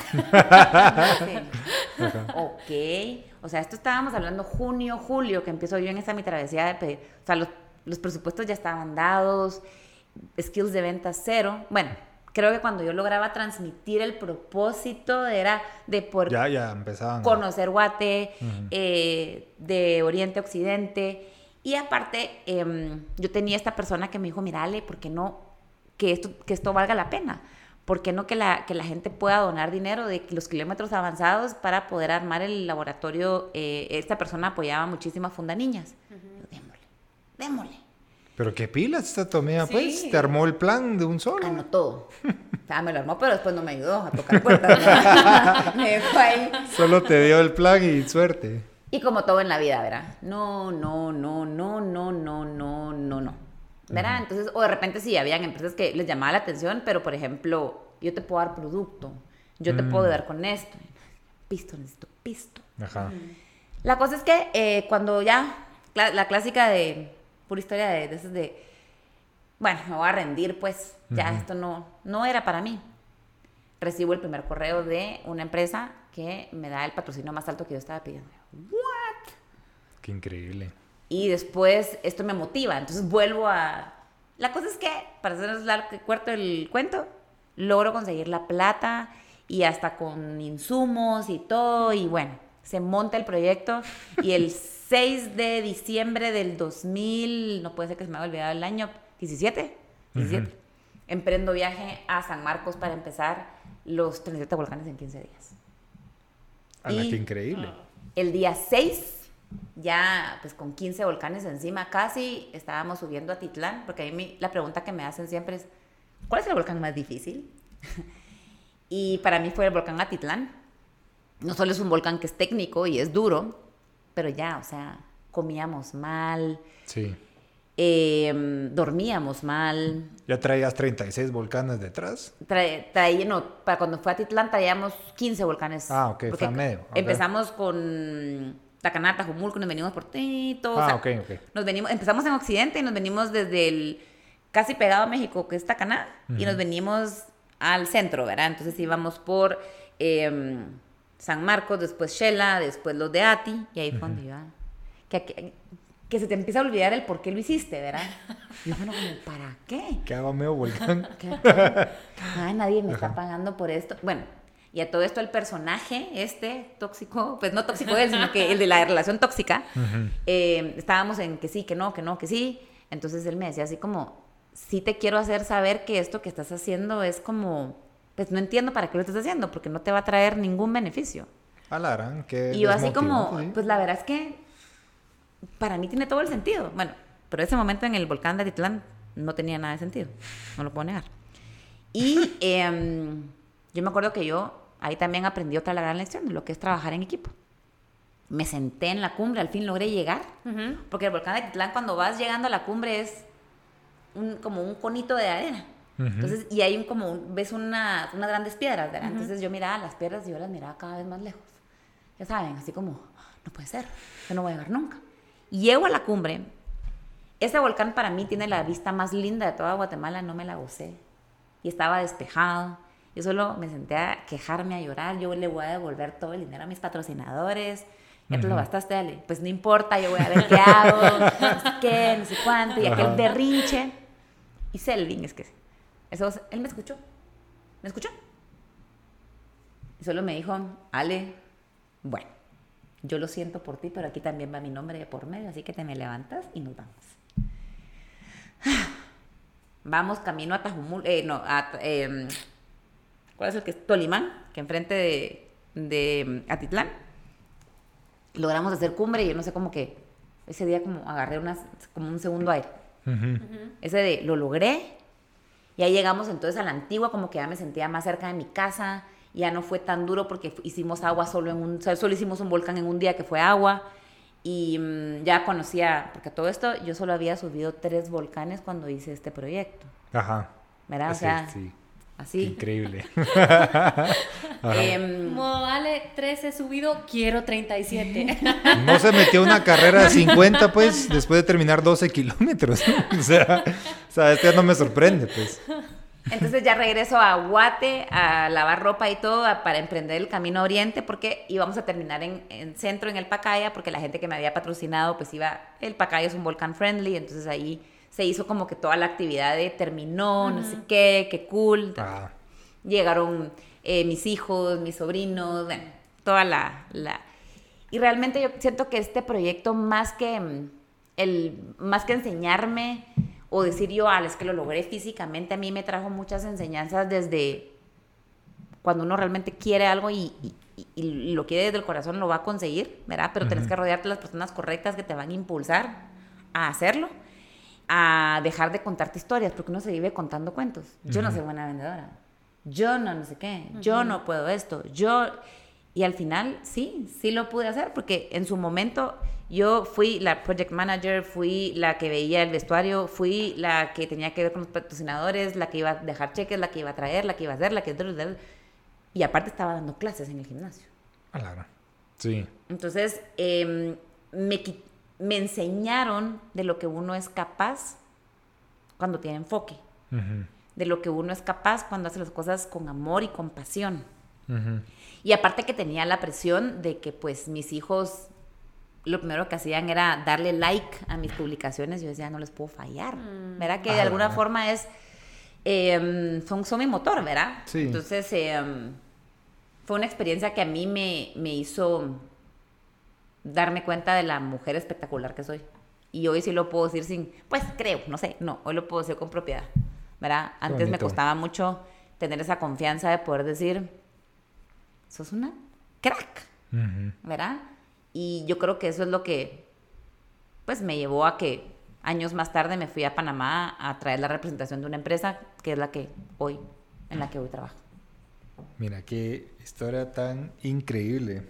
Ok. O sea, esto estábamos hablando junio, julio, que empiezo yo en esa mi travesía de pedir. O sea, los presupuestos ya estaban dados, skills de venta cero. Bueno, creo que cuando yo lograba transmitir el propósito era de por ya empezaban conocer Guate, de Oriente a Occidente. Y aparte, yo tenía esta persona que me dijo, mira, Ale, ¿por qué no que esto valga la pena? ¿Por qué no que la gente pueda donar dinero de los kilómetros avanzados para poder armar el laboratorio? Esta persona apoyaba muchísimo a Fundaniñas. Démosle. Pero qué pilas esta tu amiga, Sí. pues. Te armó el plan de un solo. No todo. O sea, me lo armó, pero después no me ayudó a tocar puertas. Me dejó ahí. Solo te dio el plan y suerte. Y como todo en la vida, ¿verdad? No. ¿Verdad? Entonces, o de repente sí, habían empresas que les llamaba la atención, pero por ejemplo, yo te puedo dar producto, yo te puedo ayudar con esto. Necesito pisto. Ajá. La cosa es que cuando ya, la clásica de pura historia de esas de, bueno, me voy a rendir, pues, ya esto no era para mí. Recibo el primer correo de una empresa que me da el patrocinio más alto que yo estaba pidiendo. ¿What? Qué increíble. Y después esto me motiva, entonces vuelvo a... La cosa es que, para hacerles corto el cuento, logro conseguir la plata y hasta con insumos y todo, y bueno, se monta el proyecto y el 6 de diciembre del 2000, no puede ser que se me haya olvidado el año, 17, emprendo viaje a San Marcos para empezar los 37 volcanes en 15 días. Qué increíble. El día 6... ya pues con 15 volcanes encima casi estábamos subiendo a Titlán, porque a mí la pregunta que me hacen siempre es ¿cuál es el volcán más difícil? Y para mí fue el volcán Atitlán. No solo es un volcán que es técnico y es duro, pero ya, o sea, comíamos mal, Sí. Dormíamos mal. ¿Ya traías 36 volcanes detrás? Para cuando fue a Titlán traíamos 15 volcanes. Ah, ok, fue a medio. Okay. Empezamos con Tacaná, Tajumulco, nos venimos por Tito. Ah, o sea, ok. Empezamos en Occidente y nos venimos desde el casi pegado a México, que es Tacaná, y nos venimos al centro, ¿verdad? Entonces íbamos por San Marcos, después Xela, después los de Ati, y ahí fue donde iba. que se te empieza a olvidar el por qué lo hiciste, ¿verdad? Y yo, bueno, como, ¿para qué? ¿Qué hago, medio volcán? Ay, nadie me está pagando por esto. Bueno, y a todo esto el personaje tóxico, pues no tóxico él, sino que el de la relación tóxica, estábamos en que sí, que no, que sí. Entonces él me decía así como, sí te quiero hacer saber que esto que estás haciendo es como, pues no entiendo para qué lo estás haciendo, porque no te va a traer ningún beneficio. A la gran, que y yo así como, pues la verdad es que para mí tiene todo el sentido. Bueno, pero ese momento en el volcán de Atitlán no tenía nada de sentido, no lo puedo negar. Y yo me acuerdo que yo ahí también aprendí otra gran lección de lo que es trabajar en equipo. Me senté en la cumbre, al fin logré llegar, porque el volcán de Atitlán, cuando vas llegando a la cumbre, es como un conito de arena. Entonces, y hay ves unas grandes piedras, ¿verdad? Entonces yo miraba las piedras y yo las miraba cada vez más lejos. Ya saben, así como, no puede ser, yo no voy a llegar nunca. Y llego a la cumbre. Este volcán para mí tiene la vista más linda de toda Guatemala, no me la gocé. Y estaba despejado. Yo solo me senté a quejarme, a llorar. Yo le voy a devolver todo el dinero a mis patrocinadores. Ya te lo gastaste, dale. Pues no importa, yo voy a ver qué hago, no sé qué, no sé cuánto. Y aquel berrinche. Y Selvin, es que eso, él me escuchó. ¿Me escuchó? Y solo me dijo, Ale, bueno, yo lo siento por ti, pero aquí también va mi nombre de por medio, así que te me levantas y nos vamos. Vamos camino a Tajumul, ¿cuál es el que es? Tolimán, que enfrente de Atitlán. Logramos hacer cumbre y yo no sé cómo que ese día como agarré como un segundo aire. Ese de lo logré. Y ahí llegamos entonces a la Antigua, como que ya me sentía más cerca de mi casa. Ya no fue tan duro porque hicimos agua solo hicimos un volcán en un día que fue agua. Y ya conocía, porque todo esto yo solo había subido 3 volcanes cuando hice este proyecto. Ajá. ¿Verdad? Así, o sea, sí. así. Increíble. Como vale 3 he subido, quiero 37. No se metió una carrera de 50, pues, después de terminar 12 kilómetros. O sea, esto ya no me sorprende, pues. Entonces ya regreso a Guate a lavar ropa y todo para emprender el camino a Oriente, porque íbamos a terminar en centro, en el Pacaya, porque la gente que me había patrocinado, pues el Pacaya es un volcán friendly, entonces ahí se hizo como que toda la actividad terminó, no sé qué cool. Llegaron mis hijos, mis sobrinos, bueno, toda la... Y realmente yo siento que este proyecto, más que enseñarme o decir yo, es que lo logré físicamente, a mí me trajo muchas enseñanzas desde cuando uno realmente quiere algo y lo quiere desde el corazón, lo va a conseguir, ¿verdad? Pero tienes que rodearte de las personas correctas que te van a impulsar a hacerlo, a dejar de contarte historias, porque uno se vive contando cuentos. Yo no soy buena vendedora. Yo no sé qué. Yo no puedo esto. Y al final, sí lo pude hacer, porque en su momento yo fui la project manager, fui la que veía el vestuario, fui la que tenía que ver con los patrocinadores, la que iba a dejar cheques, la que iba a traer, la que iba a hacer, y aparte estaba dando clases en el gimnasio. Claro. Sí. Entonces, me enseñaron de lo que uno es capaz cuando tiene enfoque, de lo que uno es capaz cuando hace las cosas con amor y con pasión. Y aparte que tenía la presión de que pues mis hijos lo primero que hacían era darle like a mis publicaciones. Yo decía, no les puedo fallar, ¿verdad? Que de alguna forma son mi motor, ¿verdad? Sí. Entonces fue una experiencia que a mí me hizo darme cuenta de la mujer espectacular que soy. Y hoy sí lo puedo decir hoy lo puedo decir con propiedad, ¿verdad? Antes me costaba mucho tener esa confianza de poder decir, sos una crack, ¿verdad? Y yo creo que eso es lo que pues me llevó a que años más tarde me fui a Panamá a traer la representación de una empresa que es en la que hoy trabajo. Mira, qué historia tan increíble.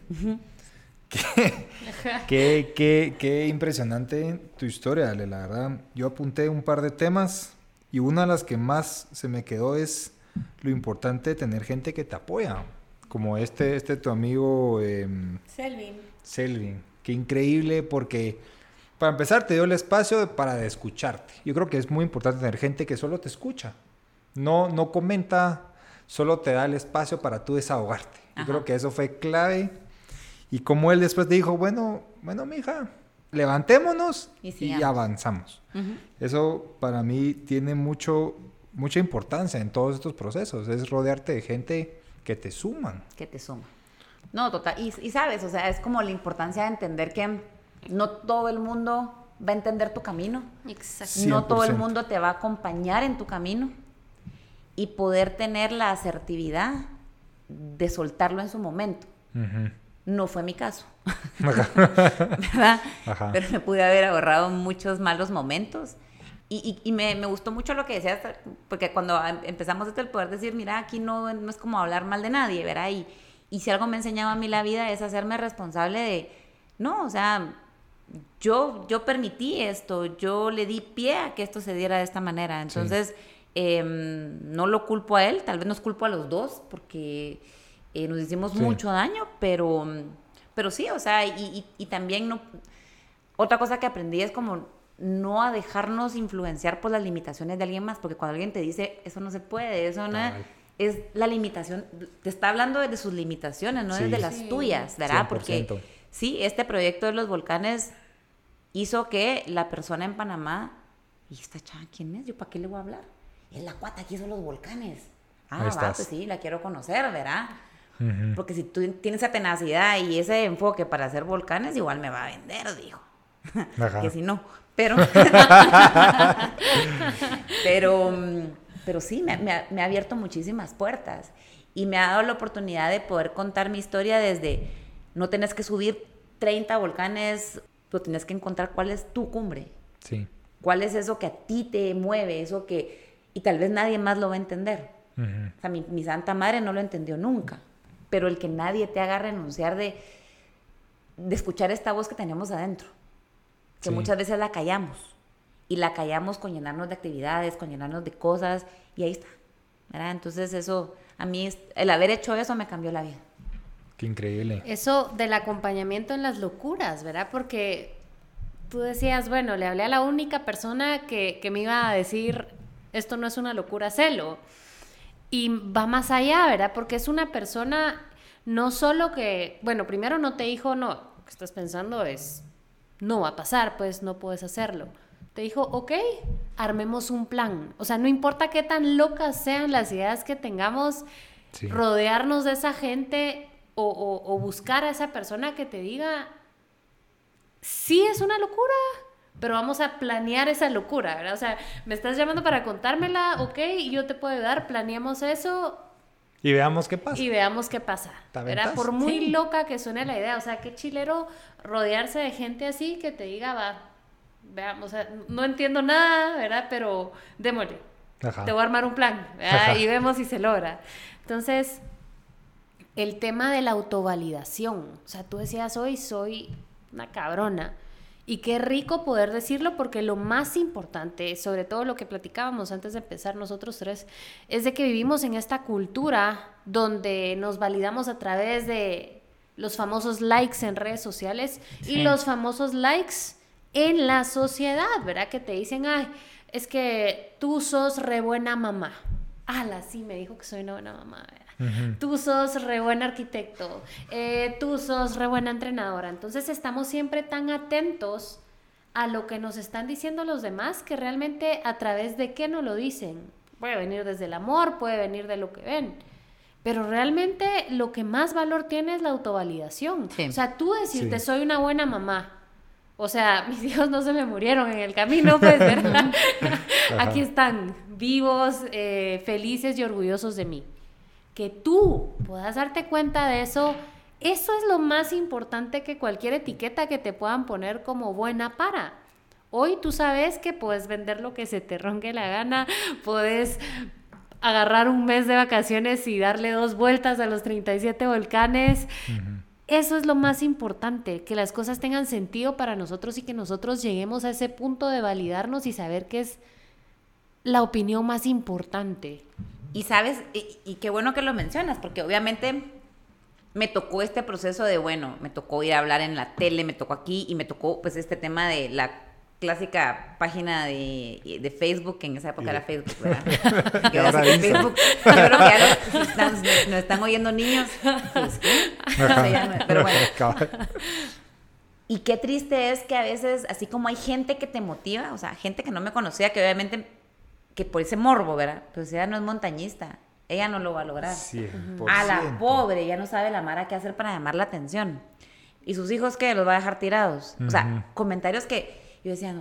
Qué impresionante tu historia, Ale, la verdad. Yo apunté un par de temas y una de las que más se me quedó es lo importante de tener gente que te apoya. Como tu amigo Selvin. Qué increíble, porque para empezar te dio el espacio para escucharte. Yo creo que es muy importante tener gente que solo te escucha. No comenta, solo te da el espacio para tú desahogarte. Yo creo que eso fue clave. Y como él después te dijo, bueno, mija, levantémonos y sigamos. avanzamos. Eso para mí tiene mucha importancia en todos estos procesos. Es rodearte de gente que te suman. Que te suma. No, total. Y sabes, o sea, es como la importancia de entender que no todo el mundo va a entender tu camino. Exacto. No todo el 100%. mundo te va a acompañar en tu camino. Y poder tener la asertividad de soltarlo en su momento. No fue mi caso. ¿Verdad? Ajá. Pero me pude haber ahorrado muchos malos momentos. Y me gustó mucho lo que decías, porque cuando empezamos esto, el poder decir, mira, aquí no es como hablar mal de nadie, ¿verdad? Y si algo me ha enseñado a mí la vida es hacerme responsable de, no, o sea, yo permití esto, yo le di pie a que esto se diera de esta manera. Entonces, no lo culpo a él, tal vez nos culpo a los dos, porque nos hicimos mucho daño, pero sí, o sea, y también no... Otra cosa que aprendí es como no a dejarnos influenciar por las limitaciones de alguien más, porque cuando alguien te dice, eso no se puede, eso no... Es la limitación, te está hablando de sus limitaciones, no desde las tuyas, ¿verdad? 100%. Porque sí, este proyecto de los volcanes hizo que la persona en Panamá, ¿y esta chava quién es? ¿Yo para qué le voy a hablar? Es la cuata que hizo los volcanes. Ahí Va, estás. pues sí, la quiero conocer, ¿verdad? Porque si tú tienes esa tenacidad y ese enfoque para hacer volcanes, igual me va a vender, dijo. Ajá. Que si no, pero sí, me ha abierto muchísimas puertas y me ha dado la oportunidad de poder contar mi historia desde, no tenés que subir 30 volcanes, pero tienes que encontrar cuál es tu cumbre. Sí. ¿Cuál es eso que a ti te mueve? Eso que... Y tal vez nadie más lo va a entender. O sea, mi santa madre no lo entendió nunca. Pero el que nadie te haga renunciar de escuchar esta voz que tenemos adentro. Que muchas veces la callamos. Y la callamos con llenarnos de actividades, con llenarnos de cosas. Y ahí está, ¿verdad? Entonces eso, a mí, el haber hecho eso me cambió la vida. Qué increíble. Eso del acompañamiento en las locuras, ¿verdad? Porque tú decías, bueno, le hablé a la única persona que me iba a decir, esto no es una locura, hacelo. Y va más allá, ¿verdad? Porque es una persona, no solo que, bueno, primero no te dijo, no, lo que estás pensando es, no va a pasar, pues no puedes hacerlo. Te dijo, ok, armemos un plan. O sea, no importa qué tan locas sean las ideas que tengamos, rodearnos de esa gente o buscar a esa persona que te diga, sí es una locura, pero vamos a planear esa locura, ¿verdad? O sea, me estás llamando para contármela, ok, yo te puedo ayudar, planeamos eso. Y veamos qué pasa. Y veamos qué pasa, ¿verdad? Por muy loca que suene la idea, o sea, qué chilero rodearse de gente así que te diga, va, veamos, o sea, no entiendo nada, ¿verdad? Pero démosle, te voy a armar un plan, ¿verdad? Y vemos si se logra. Entonces, el tema de la autovalidación, o sea, tú decías, hoy soy una cabrona. Y qué rico poder decirlo, porque lo más importante, sobre todo lo que platicábamos antes de empezar nosotros tres, es de que vivimos en esta cultura donde nos validamos a través de los famosos likes en redes sociales y los famosos likes en la sociedad, ¿verdad? Que te dicen, ay, es que tú sos re buena mamá. Ala, sí, me dijo que soy una buena mamá, ¿verdad? Tú sos re buen arquitecto, tú sos re buena entrenadora. Entonces estamos siempre tan atentos a lo que nos están diciendo los demás, que realmente a través de qué nos lo dicen. Puede venir desde el amor, puede venir de lo que ven, pero realmente lo que más valor tiene es la autovalidación. O sea, tú decirte, soy una buena mamá. O sea, mis hijos no se me murieron en el camino, pues, ¿verdad? Aquí están, vivos, felices y orgullosos de mí. Que tú puedas darte cuenta de eso, eso es lo más importante que cualquier etiqueta que te puedan poner como buena para. Hoy tú sabes que puedes vender lo que se te ronque la gana, puedes agarrar un mes de vacaciones y darle 2 vueltas a los 37 volcanes. Eso es lo más importante, que las cosas tengan sentido para nosotros y que nosotros lleguemos a ese punto de validarnos y saber que es la opinión más importante. Y sabes, y qué bueno que lo mencionas, porque obviamente me tocó este proceso de, bueno, me tocó ir a hablar en la tele, me tocó aquí, y me tocó pues este tema de la clásica página de Facebook, que en esa época era Facebook, ¿verdad? Que ahora Facebook, yo creo que ya nos están oyendo niños, pues, ¿qué? O sea, ya no, pero bueno. Y qué triste es que a veces, así como hay gente que te motiva, o sea, gente que no me conocía, que obviamente, que por ese morbo, ¿verdad? Pues ella no es montañista, ella no lo va a lograr. 100%. A la pobre, ella no sabe la Mara qué hacer para llamar la atención. ¿Y sus hijos qué? ¿Los va a dejar tirados? O sea, comentarios que yo decía,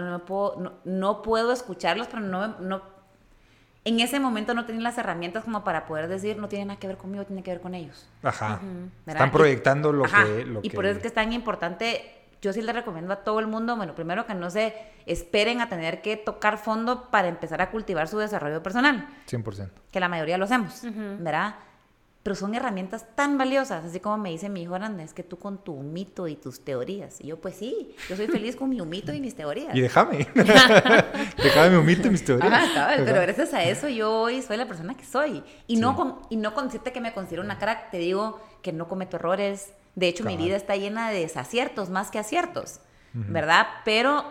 no puedo escucharlos, pero no, en ese momento no tenía las herramientas como para poder decir, no tiene nada que ver conmigo, tiene que ver con ellos. Ajá. ¿Verdad? Están proyectando lo Ajá. que... Y por eso es que es tan importante, yo sí le recomiendo a todo el mundo, bueno, primero que no se esperen a tener que tocar fondo para empezar a cultivar su desarrollo personal. 100%. Que la mayoría lo hacemos, ¿verdad? Pero son herramientas tan valiosas, así como me dice mi hijo grande, es que tú con tu humito y tus teorías. Y yo, pues sí, yo soy feliz con mi humito y mis teorías. Y déjame. Déjame mi humito y mis teorías. Ajá, cabal, pero gracias a eso yo hoy soy la persona que soy. Y no con decirte que me considero una crack, te digo que no cometo errores. De hecho, mi vida está llena de desaciertos más que aciertos, ¿verdad? Pero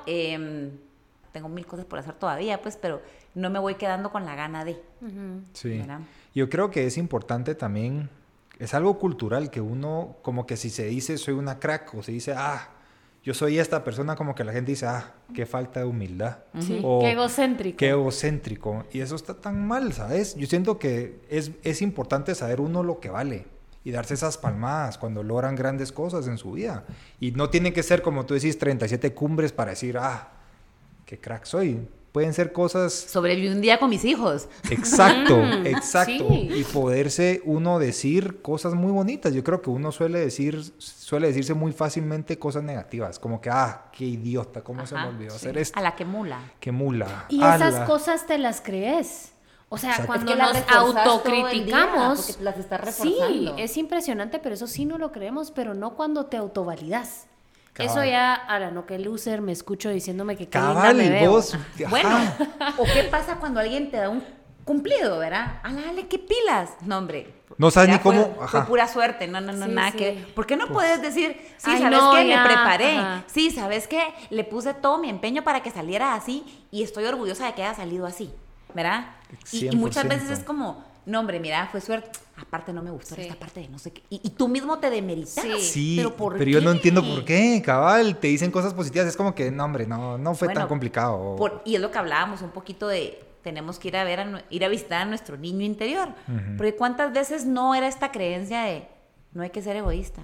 tengo 1000 cosas por hacer todavía, pues, pero no me voy quedando con la gana de. Sí. ¿Verdad? Yo creo que es importante también, es algo cultural que uno, como que si se dice soy una crack o se dice, yo soy esta persona, como que la gente dice, qué falta de humildad. Sí, O, qué egocéntrico. Qué egocéntrico. Y eso está tan mal, ¿sabes? Yo siento que es importante saber uno lo que vale y darse esas palmadas cuando logran grandes cosas en su vida. Y no tienen que ser, como tú decís, 37 cumbres para decir, qué crack soy. Pueden ser cosas... Sobreviví un día con mis hijos. Exacto, exacto. Sí. Y poderse uno decir cosas muy bonitas. Yo creo que uno suele decirse muy fácilmente cosas negativas. Como que, qué idiota, cómo se me olvidó hacer esto. A la que mula. Qué mula. Y esas cosas te las crees. O sea, Exacto. cuando Es que las nos reforzas autocriticamos, todo el día, porque las estás reforzando. sí, es impresionante, pero eso sí no lo creemos, pero no cuando te autovalidas. Cabal. Eso ya, no, qué loser, me escucho diciéndome que qué linda Cabal, me veo. vos. Bueno, Ajá. o qué pasa cuando alguien te da un cumplido, ¿verdad? Dale, qué pilas. No, hombre. No sabes ya ni cómo. Fue pura suerte, no, Sí, nada sí. que... ¿Por qué no puedes decir, sí, Ay, sabes no, qué? ya, Me preparé. ajá. Sí, sabes qué? Le puse todo mi empeño para que saliera así y estoy orgullosa de que haya salido así, ¿verdad? Y muchas 100%. veces es como, no, hombre, mira, fue suerte. Aparte no me gustó Sí. esta parte de no sé qué. Y tú mismo te demeritas. Sí. Sí, ¿Pero por pero yo no qué? entiendo por qué, cabal. Te dicen cosas positivas. Es como que, no, hombre, no fue Bueno, tan complicado. Y es lo que hablábamos un poquito de, tenemos que ir a visitar a nuestro niño interior. Porque cuántas veces no era esta creencia de, no hay que ser egoísta.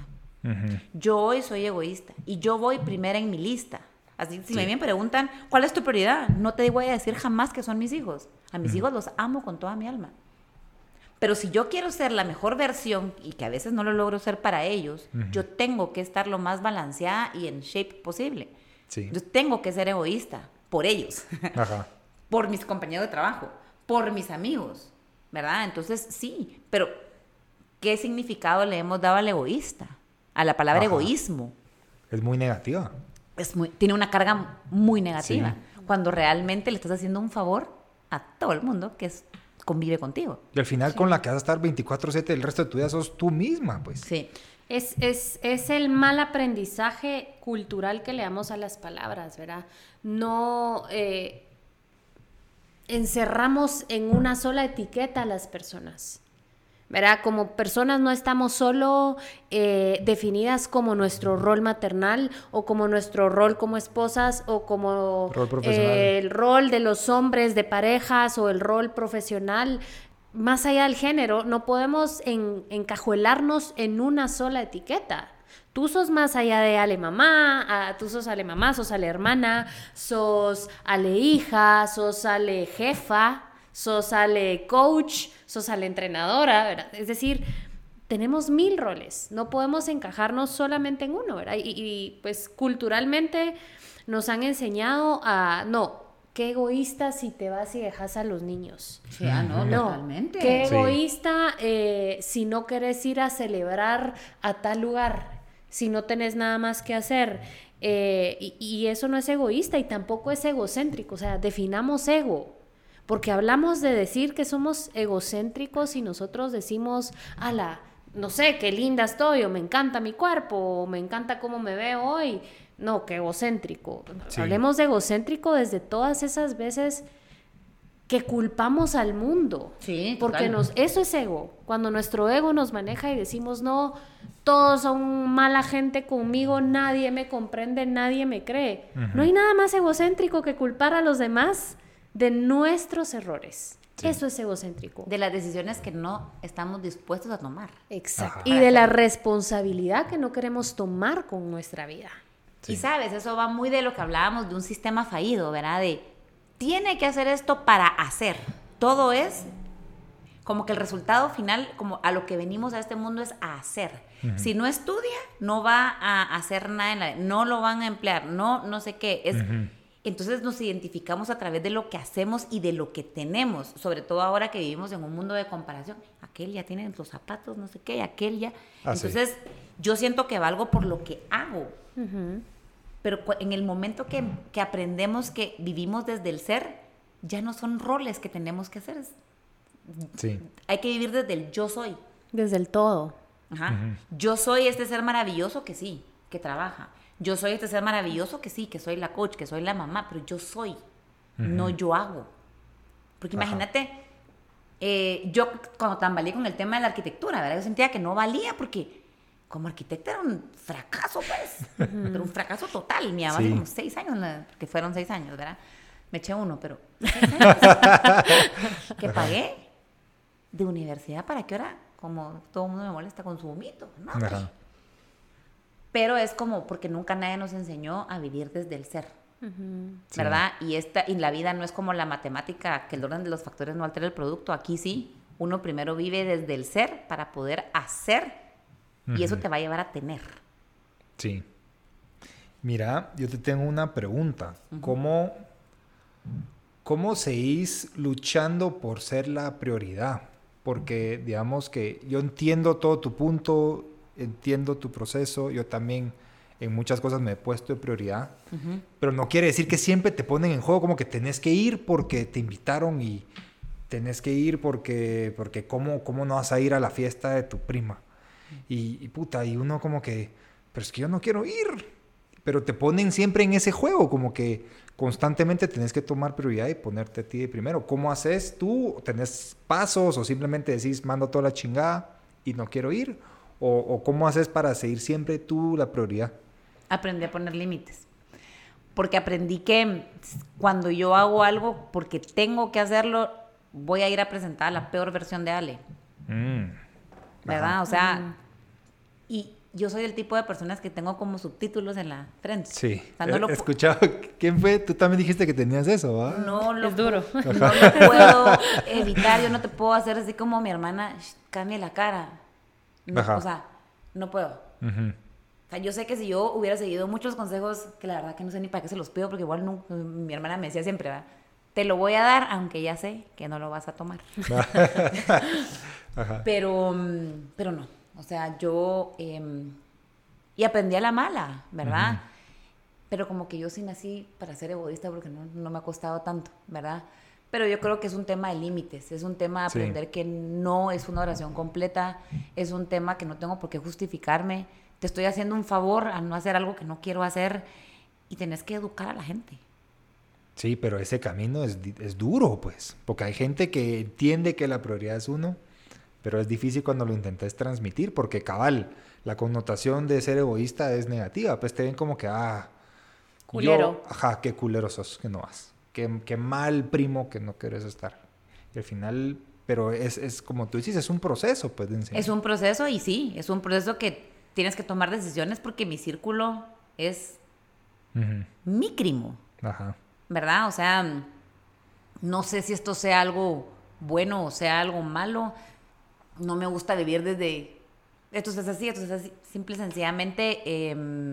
Yo hoy soy egoísta y yo voy primera en mi lista. Así, si me preguntan, ¿cuál es tu prioridad? No te voy a decir jamás que son mis hijos. A mis hijos los amo con toda mi alma. Pero si yo quiero ser la mejor versión, y que a veces no lo logro ser para ellos, yo tengo que estar lo más balanceada y en shape posible. Sí. Yo tengo que ser egoísta por ellos, Ajá. por mis compañeros de trabajo, por mis amigos, ¿verdad? Entonces, sí, pero ¿qué significado le hemos dado al egoísta? A la palabra Ajá. egoísmo. Es muy negativa. Tiene una carga muy negativa, cuando realmente le estás haciendo un favor a todo el mundo que convive contigo. Y al final con la que vas a estar 24/7 el resto de tu vida sos tú misma, pues. Sí. Es el mal aprendizaje cultural que le damos a las palabras, ¿verdad? No encerramos en una sola etiqueta a las personas, ¿verdad? Como personas no estamos solo definidas como nuestro rol maternal o como nuestro rol como esposas o como Rol profesional. el rol de los hombres de parejas o el rol profesional. Más allá del género, no podemos encajuelarnos en una sola etiqueta. Tú sos más allá de Ale mamá, tú sos Ale mamá, sos Ale hermana, sos Ale hija, sos Ale jefa, sos Ale coach, sos Ale entrenadora, ¿verdad? Es decir, tenemos 1000 roles, no podemos encajarnos solamente en uno, ¿verdad? Y pues culturalmente nos han enseñado qué egoísta si te vas y dejas a los niños. Sí, no, totalmente. Qué Sí. egoísta si no querés ir a celebrar a tal lugar, si no tenés nada más que hacer. Y eso no es egoísta y tampoco es egocéntrico. O sea, definamos ego. Porque hablamos de decir que somos egocéntricos y nosotros decimos, no sé, qué linda estoy, o me encanta mi cuerpo, o me encanta cómo me veo hoy. No, qué egocéntrico. Sí. Hablemos de egocéntrico desde todas esas veces que culpamos al mundo. Sí, porque total. eso es ego. Cuando nuestro ego nos maneja y decimos, no, todos son mala gente conmigo, nadie me comprende, nadie me cree. No hay nada más egocéntrico que culpar a los demás de nuestros errores. Sí. Eso es egocéntrico. De las decisiones que no estamos dispuestos a tomar. Exacto. Ajá. Y de la responsabilidad que no queremos tomar con nuestra vida. Sí. Y sabes, eso va muy de lo que hablábamos de un sistema fallido, ¿verdad? De, tiene que hacer esto para hacer. Todo es como que el resultado final, como a lo que venimos a este mundo es a hacer. Si no estudia, no va a hacer nada en la vida, no lo van a emplear, no sé qué. Entonces nos identificamos a través de lo que hacemos y de lo que tenemos, sobre todo ahora que vivimos en un mundo de comparación. Aquel ya tiene los zapatos, no sé qué, aquel ya. Entonces yo siento que valgo por lo que hago. Pero en el momento que aprendemos que vivimos desde el ser, ya no son roles que tenemos que hacer. Sí. Hay que vivir desde el yo soy. Desde el todo. Ajá. Yo soy este ser maravilloso que sí, que trabaja. Yo soy este ser maravilloso que sí, que soy la coach, que soy la mamá, pero yo soy, no yo hago. Porque imagínate, yo cuando tambaleé con el tema de la arquitectura, ¿verdad? Yo sentía que no valía porque como arquitecta era un fracaso, pues. Pero un fracaso total. Mi mamá hace como 6 años, que fueron 6 años, ¿verdad? Me eché uno, pero 6 años. Que pagué de universidad para que ahora, como todo el mundo me molesta con su vomito, ¿no? Ajá. Pero es como porque nunca nadie nos enseñó a vivir desde el ser, ¿verdad? Y la vida no es como la matemática, que el orden de los factores no altera el producto. Aquí sí, uno primero vive desde el ser para poder hacer y eso te va a llevar a tener. Sí. Mira, yo te tengo una pregunta. ¿Cómo seguís luchando por ser la prioridad? Porque digamos que yo entiendo todo tu punto, entiendo tu proceso, yo también en muchas cosas me he puesto de prioridad, pero no quiere decir que siempre te ponen en juego como que tenés que ir porque te invitaron y tenés que ir porque ¿cómo no vas a ir a la fiesta de tu prima? Y puta, y uno como que, pero es que yo no quiero ir, pero te ponen siempre en ese juego, como que constantemente tenés que tomar prioridad y ponerte a ti de primero. ¿Cómo haces tú? ¿Tenés pasos o simplemente decís, mando toda la chingada y no quiero ir? ¿O cómo haces para seguir siempre tú la prioridad? Aprendí a poner límites. Porque aprendí que cuando yo hago algo porque tengo que hacerlo, voy a ir a presentar la peor versión de Ale. ¿Verdad? Ajá. O sea, y yo soy del tipo de personas que tengo como subtítulos en la frente. Sí. O sea, no He escuchado. ¿Quién fue? Tú también dijiste que tenías eso, ¿va? No Es duro. No lo puedo evitar. Yo no te puedo hacer así como mi hermana, cambie la cara. No, Ajá. o sea, no puedo. O sea, yo sé que si yo hubiera seguido muchos consejos, que la verdad que no sé ni para qué se los pido, porque igual no, mi hermana me decía siempre, ¿verdad? Te lo voy a dar, aunque ya sé que no lo vas a tomar. Ajá. Pero no. O sea, yo... y aprendí a la mala, ¿verdad? Pero como que yo sí nací para ser egoísta porque no me ha costado tanto, ¿verdad? Pero yo creo que es un tema de límites, es un tema de aprender que no es una oración completa, es un tema que no tengo por qué justificarme. Te estoy haciendo un favor a no hacer algo que no quiero hacer y tenés que educar a la gente. Sí, pero ese camino es duro, pues. Porque hay gente que entiende que la prioridad es uno, pero es difícil cuando lo intentas transmitir porque, cabal, la connotación de ser egoísta es negativa. Pues te ven como que, culero. Qué culero sos, que no vas. Qué mal primo que no quieres estar. Y al final, pero es como tú dices, es un proceso, pues, de enseñar. Es un proceso y sí, es un proceso que tienes que tomar decisiones porque mi círculo es mínimo, Ajá. ¿verdad? O sea, no sé si esto sea algo bueno o sea algo malo. No me gusta vivir desde esto es así, esto es así. Simple y sencillamente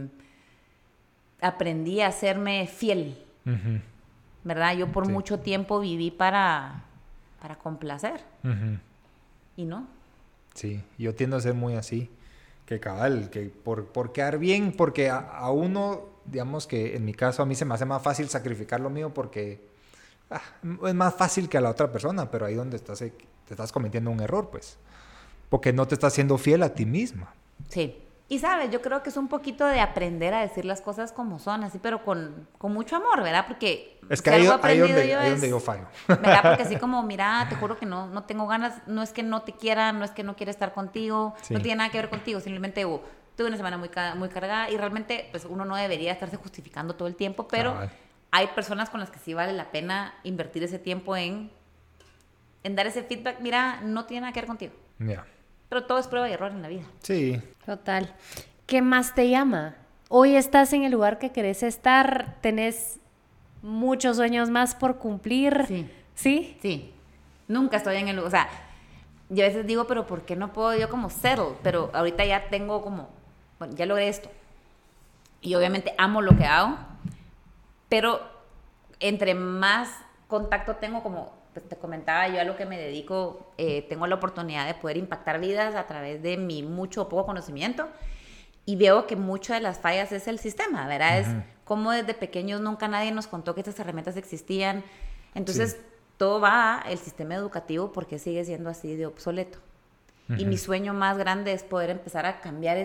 aprendí a hacerme fiel, ¿verdad? Yo por mucho tiempo viví para complacer y no. Sí, yo tiendo a ser muy así, que cabal, que por quedar bien, porque a uno, digamos que en mi caso a mí se me hace más fácil sacrificar lo mío porque es más fácil que a la otra persona, pero ahí donde te estás cometiendo un error, pues, porque no te estás siendo fiel a ti misma. Sí. Y sabes, yo creo que es un poquito de aprender a decir las cosas como son, así, pero con mucho amor, ¿verdad? Porque Es que si ahí algo he aprendido donde yo fallo. ¿verdad? Porque así como, mira, te juro que no tengo ganas, no es que no te quiera, no es que no quiera estar contigo, Sí. no tiene nada que ver contigo, simplemente tuve una semana muy cargada y realmente pues uno no debería estarse justificando todo el tiempo, pero Cabal. hay personas con las que sí vale la pena invertir ese tiempo en dar ese feedback, mira, no tiene nada que ver contigo, Ya. pero todo es prueba y error en la vida. Sí. Total. ¿Qué más te llama? Hoy estás en el lugar que querés estar, tenés muchos sueños más por cumplir. Sí. ¿Sí? Sí, nunca estoy en el lugar, o sea, yo a veces digo, pero ¿por qué no puedo yo como settle? Pero ahorita ya tengo como, bueno, ya logré esto. Y obviamente amo lo que hago, pero entre más contacto tengo, como pues, te comentaba yo a lo que me dedico, tengo la oportunidad de poder impactar vidas a través de mi mucho o poco conocimiento. Y veo que muchas de las fallas es el sistema, ¿verdad? Es como desde pequeños nunca nadie nos contó que estas herramientas existían. Entonces, Sí. todo va el sistema educativo porque sigue siendo así de obsoleto. Y mi sueño más grande es poder empezar a cambiar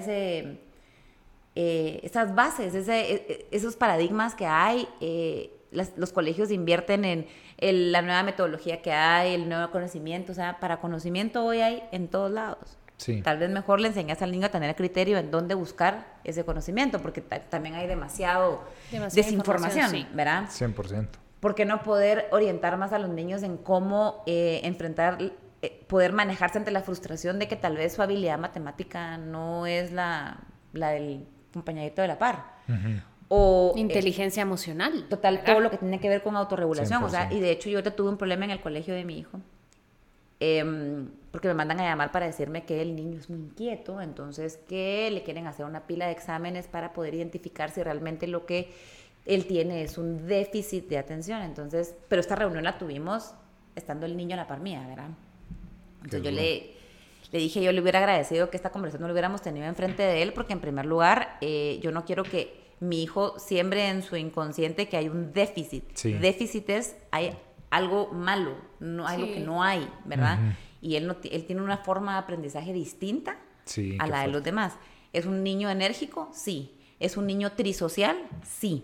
esas bases, esos paradigmas que hay. Los colegios invierten en la nueva metodología que hay, el nuevo conocimiento. O sea, para conocimiento hoy hay en todos lados. Sí. Tal vez mejor le enseñas al niño a tener criterio en dónde buscar ese conocimiento, porque también hay demasiada desinformación, información, sí. ¿verdad? 100%. ¿Por qué no poder orientar más a los niños en cómo enfrentar, poder manejarse ante la frustración de que tal vez su habilidad matemática no es la del compañerito de la par? O Inteligencia emocional. total, ¿verdad? todo lo que tiene que ver con autorregulación. 100%. O sea, y de hecho yo ahorita tuve un problema en el colegio de mi hijo. Porque me mandan a llamar para decirme que el niño es muy inquieto, entonces que le quieren hacer una pila de exámenes para poder identificar si realmente lo que él tiene es un déficit de atención. Entonces, pero esta reunión la tuvimos estando el niño a la par mía, ¿verdad? Entonces yo le dije, yo le hubiera agradecido que esta conversación no la hubiéramos tenido enfrente de él, porque en primer lugar, yo no quiero que mi hijo siembre en su inconsciente que hay un déficit. Sí. Déficit es, hay algo malo, no, algo Sí. que no hay, ¿verdad? Y él tiene una forma de aprendizaje distinta Sí, a qué la de fuerte. los demás. ¿Es un niño enérgico? Sí. ¿Es un niño trisocial? Sí.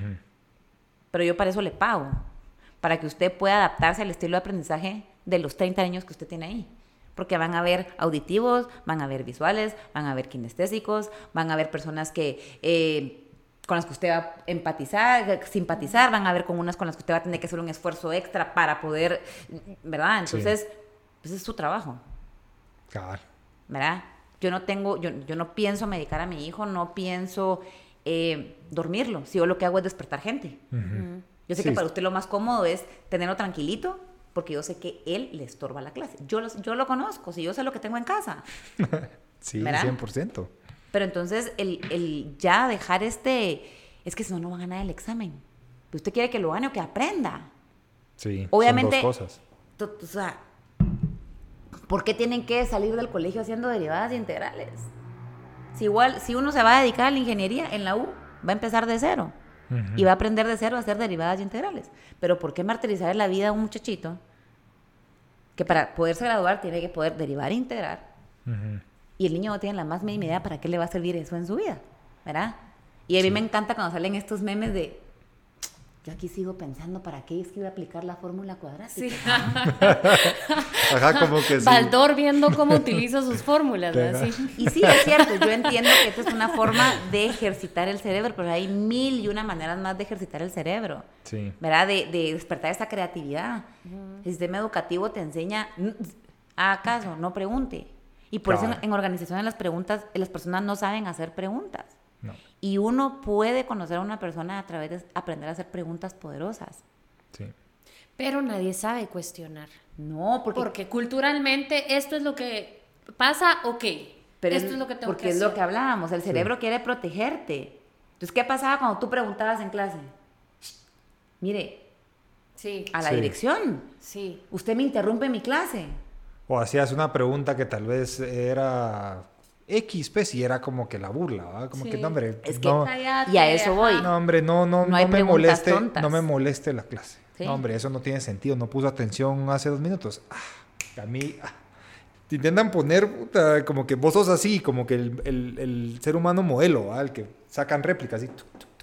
Pero yo para eso le pago, para que usted pueda adaptarse al estilo de aprendizaje de los 30 años que usted tiene ahí. Porque van a haber auditivos, van a haber visuales, van a haber kinestésicos, van a haber personas que con las que usted va a empatizar, simpatizar, van a haber con unas con las que usted va a tener que hacer un esfuerzo extra para poder, ¿verdad? Entonces, pues es su trabajo, Cabal. ¿verdad? Yo no pienso medicar a mi hijo, no pienso dormirlo, si yo lo que hago es despertar gente. Yo sé Sí. que para usted lo más cómodo es tenerlo tranquilito, porque yo sé que él le estorba la clase. Yo lo conozco, si yo sé lo que tengo en casa. Sí, ¿Verdad? 100%. Pero entonces, el ya dejar es que si no, no va a ganar el examen. Usted quiere que lo gane o que aprenda. Sí, Obviamente, son dos cosas. O sea, ¿por qué tienen que salir del colegio haciendo derivadas e integrales? Si uno se va a dedicar a la ingeniería, en la U va a empezar de cero. Y va a aprender de cero a hacer derivadas y integrales. Pero ¿por qué martirizar la vida a un muchachito que para poderse graduar tiene que poder derivar e integrar? Y el niño no tiene la más mínima idea para qué le va a servir eso en su vida, ¿verdad? Y a mí me encanta cuando salen estos memes de, yo aquí sigo pensando, ¿para qué es que iba a aplicar la fórmula cuadrática? Sí. Ajá, como que sí. Baldor viendo cómo utiliza sus fórmulas, ¿verdad? Ajá. Sí. Y sí, es cierto, yo entiendo que esta es una forma de ejercitar el cerebro, pero hay 1001 maneras más de ejercitar el cerebro, Sí. ¿verdad? De despertar esta creatividad. El sistema educativo te enseña, haga caso, no pregunte. Y por eso Cabal. en organizaciones las personas no saben hacer preguntas. No. Y uno puede conocer a una persona a través de aprender a hacer preguntas poderosas. Sí. Pero nadie sabe cuestionar. No, Porque culturalmente esto es lo que pasa, ok. pero esto es lo que tengo porque que es hacer. lo que hablábamos, el cerebro quiere protegerte. Entonces, ¿qué pasaba cuando tú preguntabas en clase? Mire, Sí, a la Sí. dirección, sí. usted me interrumpe mi clase. O hacías una pregunta que tal vez era X, pues, y era como que la burla, ¿verdad? Como Sí. que, no, hombre, Es que no, Cállate, y a eso voy. ajá. no, hombre, no No hay me preguntas moleste, tontas. no me moleste la clase. Sí. No, hombre, eso no tiene sentido, no puso atención hace 2 minutos. A mí, te intentan poner, puta, como que vos sos así, como que el ser humano modelo, ¿verdad? El que sacan réplicas así.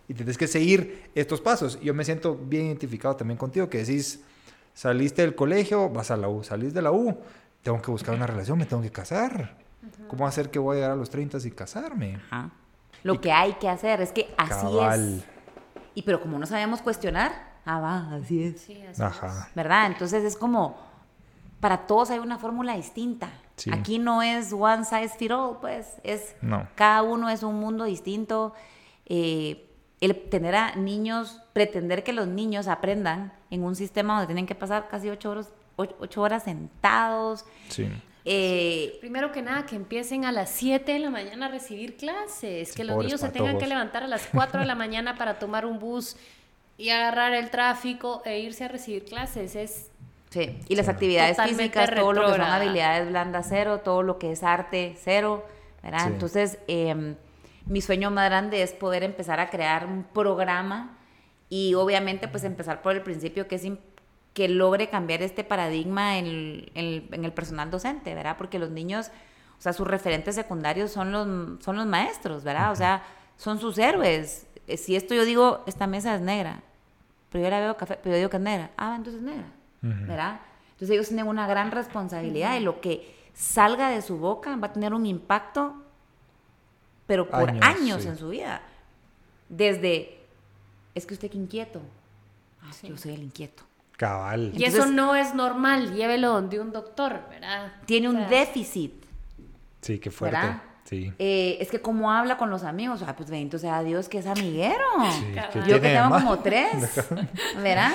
y tienes que seguir estos pasos. Yo me siento bien identificado también contigo, que decís, saliste del colegio, vas a la U, salís de la U, tengo que buscar una relación, me tengo que casar. ¿Cómo hacer que voy a llegar a los 30 y casarme? Ajá. Lo que hay que hacer es que así Cabal. es. Pero como no sabemos cuestionar, así es. Sí, así Ajá. ¿Verdad? Entonces es como, para todos hay una fórmula distinta. Sí. Aquí no es one size fit all, pues, No. cada uno es un mundo distinto. El tener a niños, pretender que los niños aprendan en un sistema donde tienen que pasar casi 8 horas sentados. Sí. Primero que nada, que empiecen a las 7 de la mañana a recibir clases, Sí, que los pobres niños se tengan patojos. que levantar a las 4 de la mañana para tomar un bus y agarrar el tráfico e irse a recibir clases. Sí, y las actividades Totalmente físicas, todo lo que son retrógrada. habilidades blandas, 0, todo lo que es arte, 0, ¿verdad? Sí. Entonces, mi sueño más grande es poder empezar a crear un programa y obviamente pues empezar por el principio, que es que logre cambiar este paradigma en el personal docente, ¿verdad? Porque los niños, o sea, sus referentes secundarios son los maestros, ¿verdad? O sea, son sus héroes. Si esto yo digo, esta mesa es negra, pero yo la veo café, pero yo digo que es negra. Entonces es negra, ¿verdad? Entonces ellos tienen una gran responsabilidad y lo que salga de su boca va a tener un impacto, pero por años sí. en su vida. Desde, es que usted que inquieto. Sí. Yo soy el inquieto. Cabal. Y eso no es normal, llévelo donde un doctor, ¿verdad? Tiene O un sea, déficit, Sí, qué fuerte. ¿verdad? Sí. Es que cómo habla con los amigos, pues bendito sea Dios que es amiguero. Sí, ¿qué Yo tiene que de tengo malo? como 3, ¿verdad?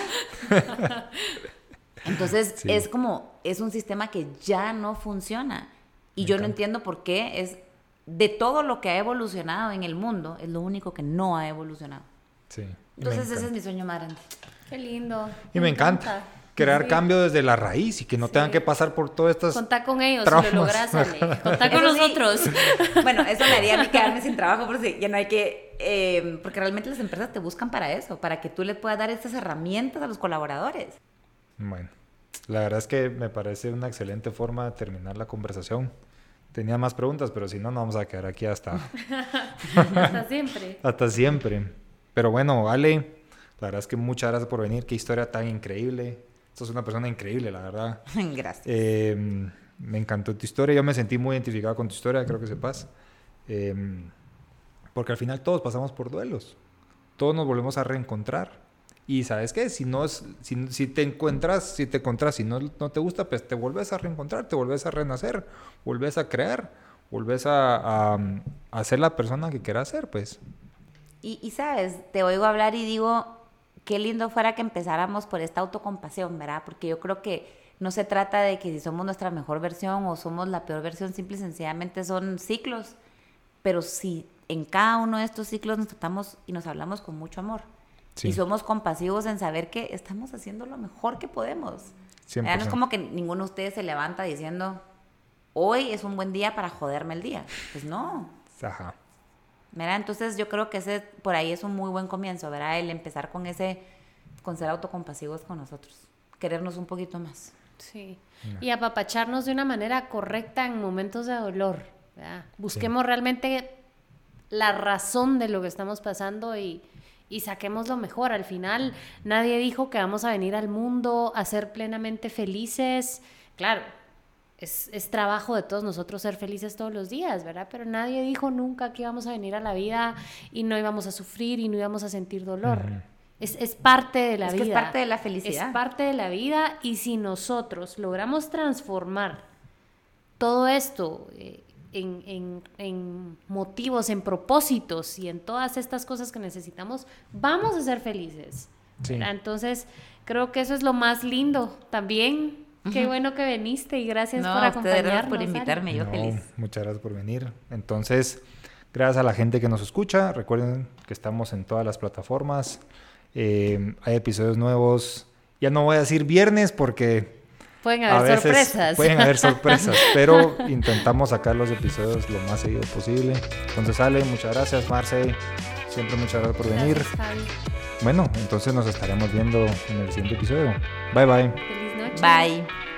Entonces Sí. es como, es un sistema que ya no funciona. Y yo no entiendo por qué es, de todo lo que ha evolucionado en el mundo, es lo único que no ha evolucionado. Sí. Entonces ese es mi sueño más grande. Qué lindo. Y me encanta. Crear Sí. cambio desde la raíz y que no tengan que pasar por todas estas... Contá con ellos, traumas. si lo logras, Ale. Contá con Eso sí. nosotros. Bueno, eso me haría a mí quedarme sin trabajo, porque ya no hay que... porque realmente las empresas te buscan para eso, para que tú le puedas dar estas herramientas a los colaboradores. Bueno, la verdad es que me parece una excelente forma de terminar la conversación. Tenía más preguntas, pero si no, nos vamos a quedar aquí hasta Hasta siempre. hasta siempre. Pero bueno, Ale, la verdad es que muchas gracias por venir. Qué historia tan increíble. Sos una persona increíble, la verdad. Gracias. Me encantó tu historia. Yo me sentí muy identificado con tu historia, creo que sepas. Porque al final todos pasamos por duelos. Todos nos volvemos a reencontrar. Y ¿sabes qué? Si te encuentras y no te gusta, pues te vuelves a reencontrar, te vuelves a renacer, vuelves a crear, vuelves a ser la persona que quieras ser, pues. Y sabes, te oigo hablar y digo, qué lindo fuera que empezáramos por esta autocompasión, ¿verdad? Porque yo creo que no se trata de que si somos nuestra mejor versión o somos la peor versión, simple y sencillamente son ciclos. Pero si en cada uno de estos ciclos nos tratamos y nos hablamos con mucho amor. Sí. Y somos compasivos en saber que estamos haciendo lo mejor que podemos. 100%. ¿Verdad? No es como que ninguno de ustedes se levanta diciendo, hoy es un buen día para joderme el día. Pues no. Ajá. ¿Verdad? Entonces yo creo que ese por ahí es un muy buen comienzo, ¿verdad? El empezar con ser autocompasivos con nosotros, querernos un poquito más. Sí. Y apapacharnos de una manera correcta en momentos de dolor, ¿verdad? Busquemos realmente la razón de lo que estamos pasando y saquemos lo mejor. Al final, nadie dijo que vamos a venir al mundo a ser plenamente felices. Claro, es trabajo de todos nosotros ser felices todos los días, ¿verdad? Pero nadie dijo nunca que íbamos a venir a la vida y no íbamos a sufrir y no íbamos a sentir dolor. Uh-huh. Es parte de la vida. Es parte de la felicidad. Es parte de la vida y si nosotros logramos transformar todo esto en motivos, en propósitos y en todas estas cosas que necesitamos, vamos a ser felices. Sí. ¿Verdad? Entonces, creo que eso es lo más lindo también. Qué bueno que viniste y gracias por acompañarnos. Gracias por invitarme, yo No, feliz. muchas gracias por venir. Entonces, gracias a la gente que nos escucha. Recuerden que estamos en todas las plataformas. Hay episodios nuevos. Ya no voy a decir viernes porque Pueden a haber veces sorpresas. pueden haber sorpresas, pero intentamos sacar los episodios lo más seguido posible. Entonces, Ale, muchas gracias. Marce, siempre muchas gracias por venir. Gracias, Javi. Bueno, entonces nos estaremos viendo en el siguiente episodio. Bye, bye. Feliz noche. Bye.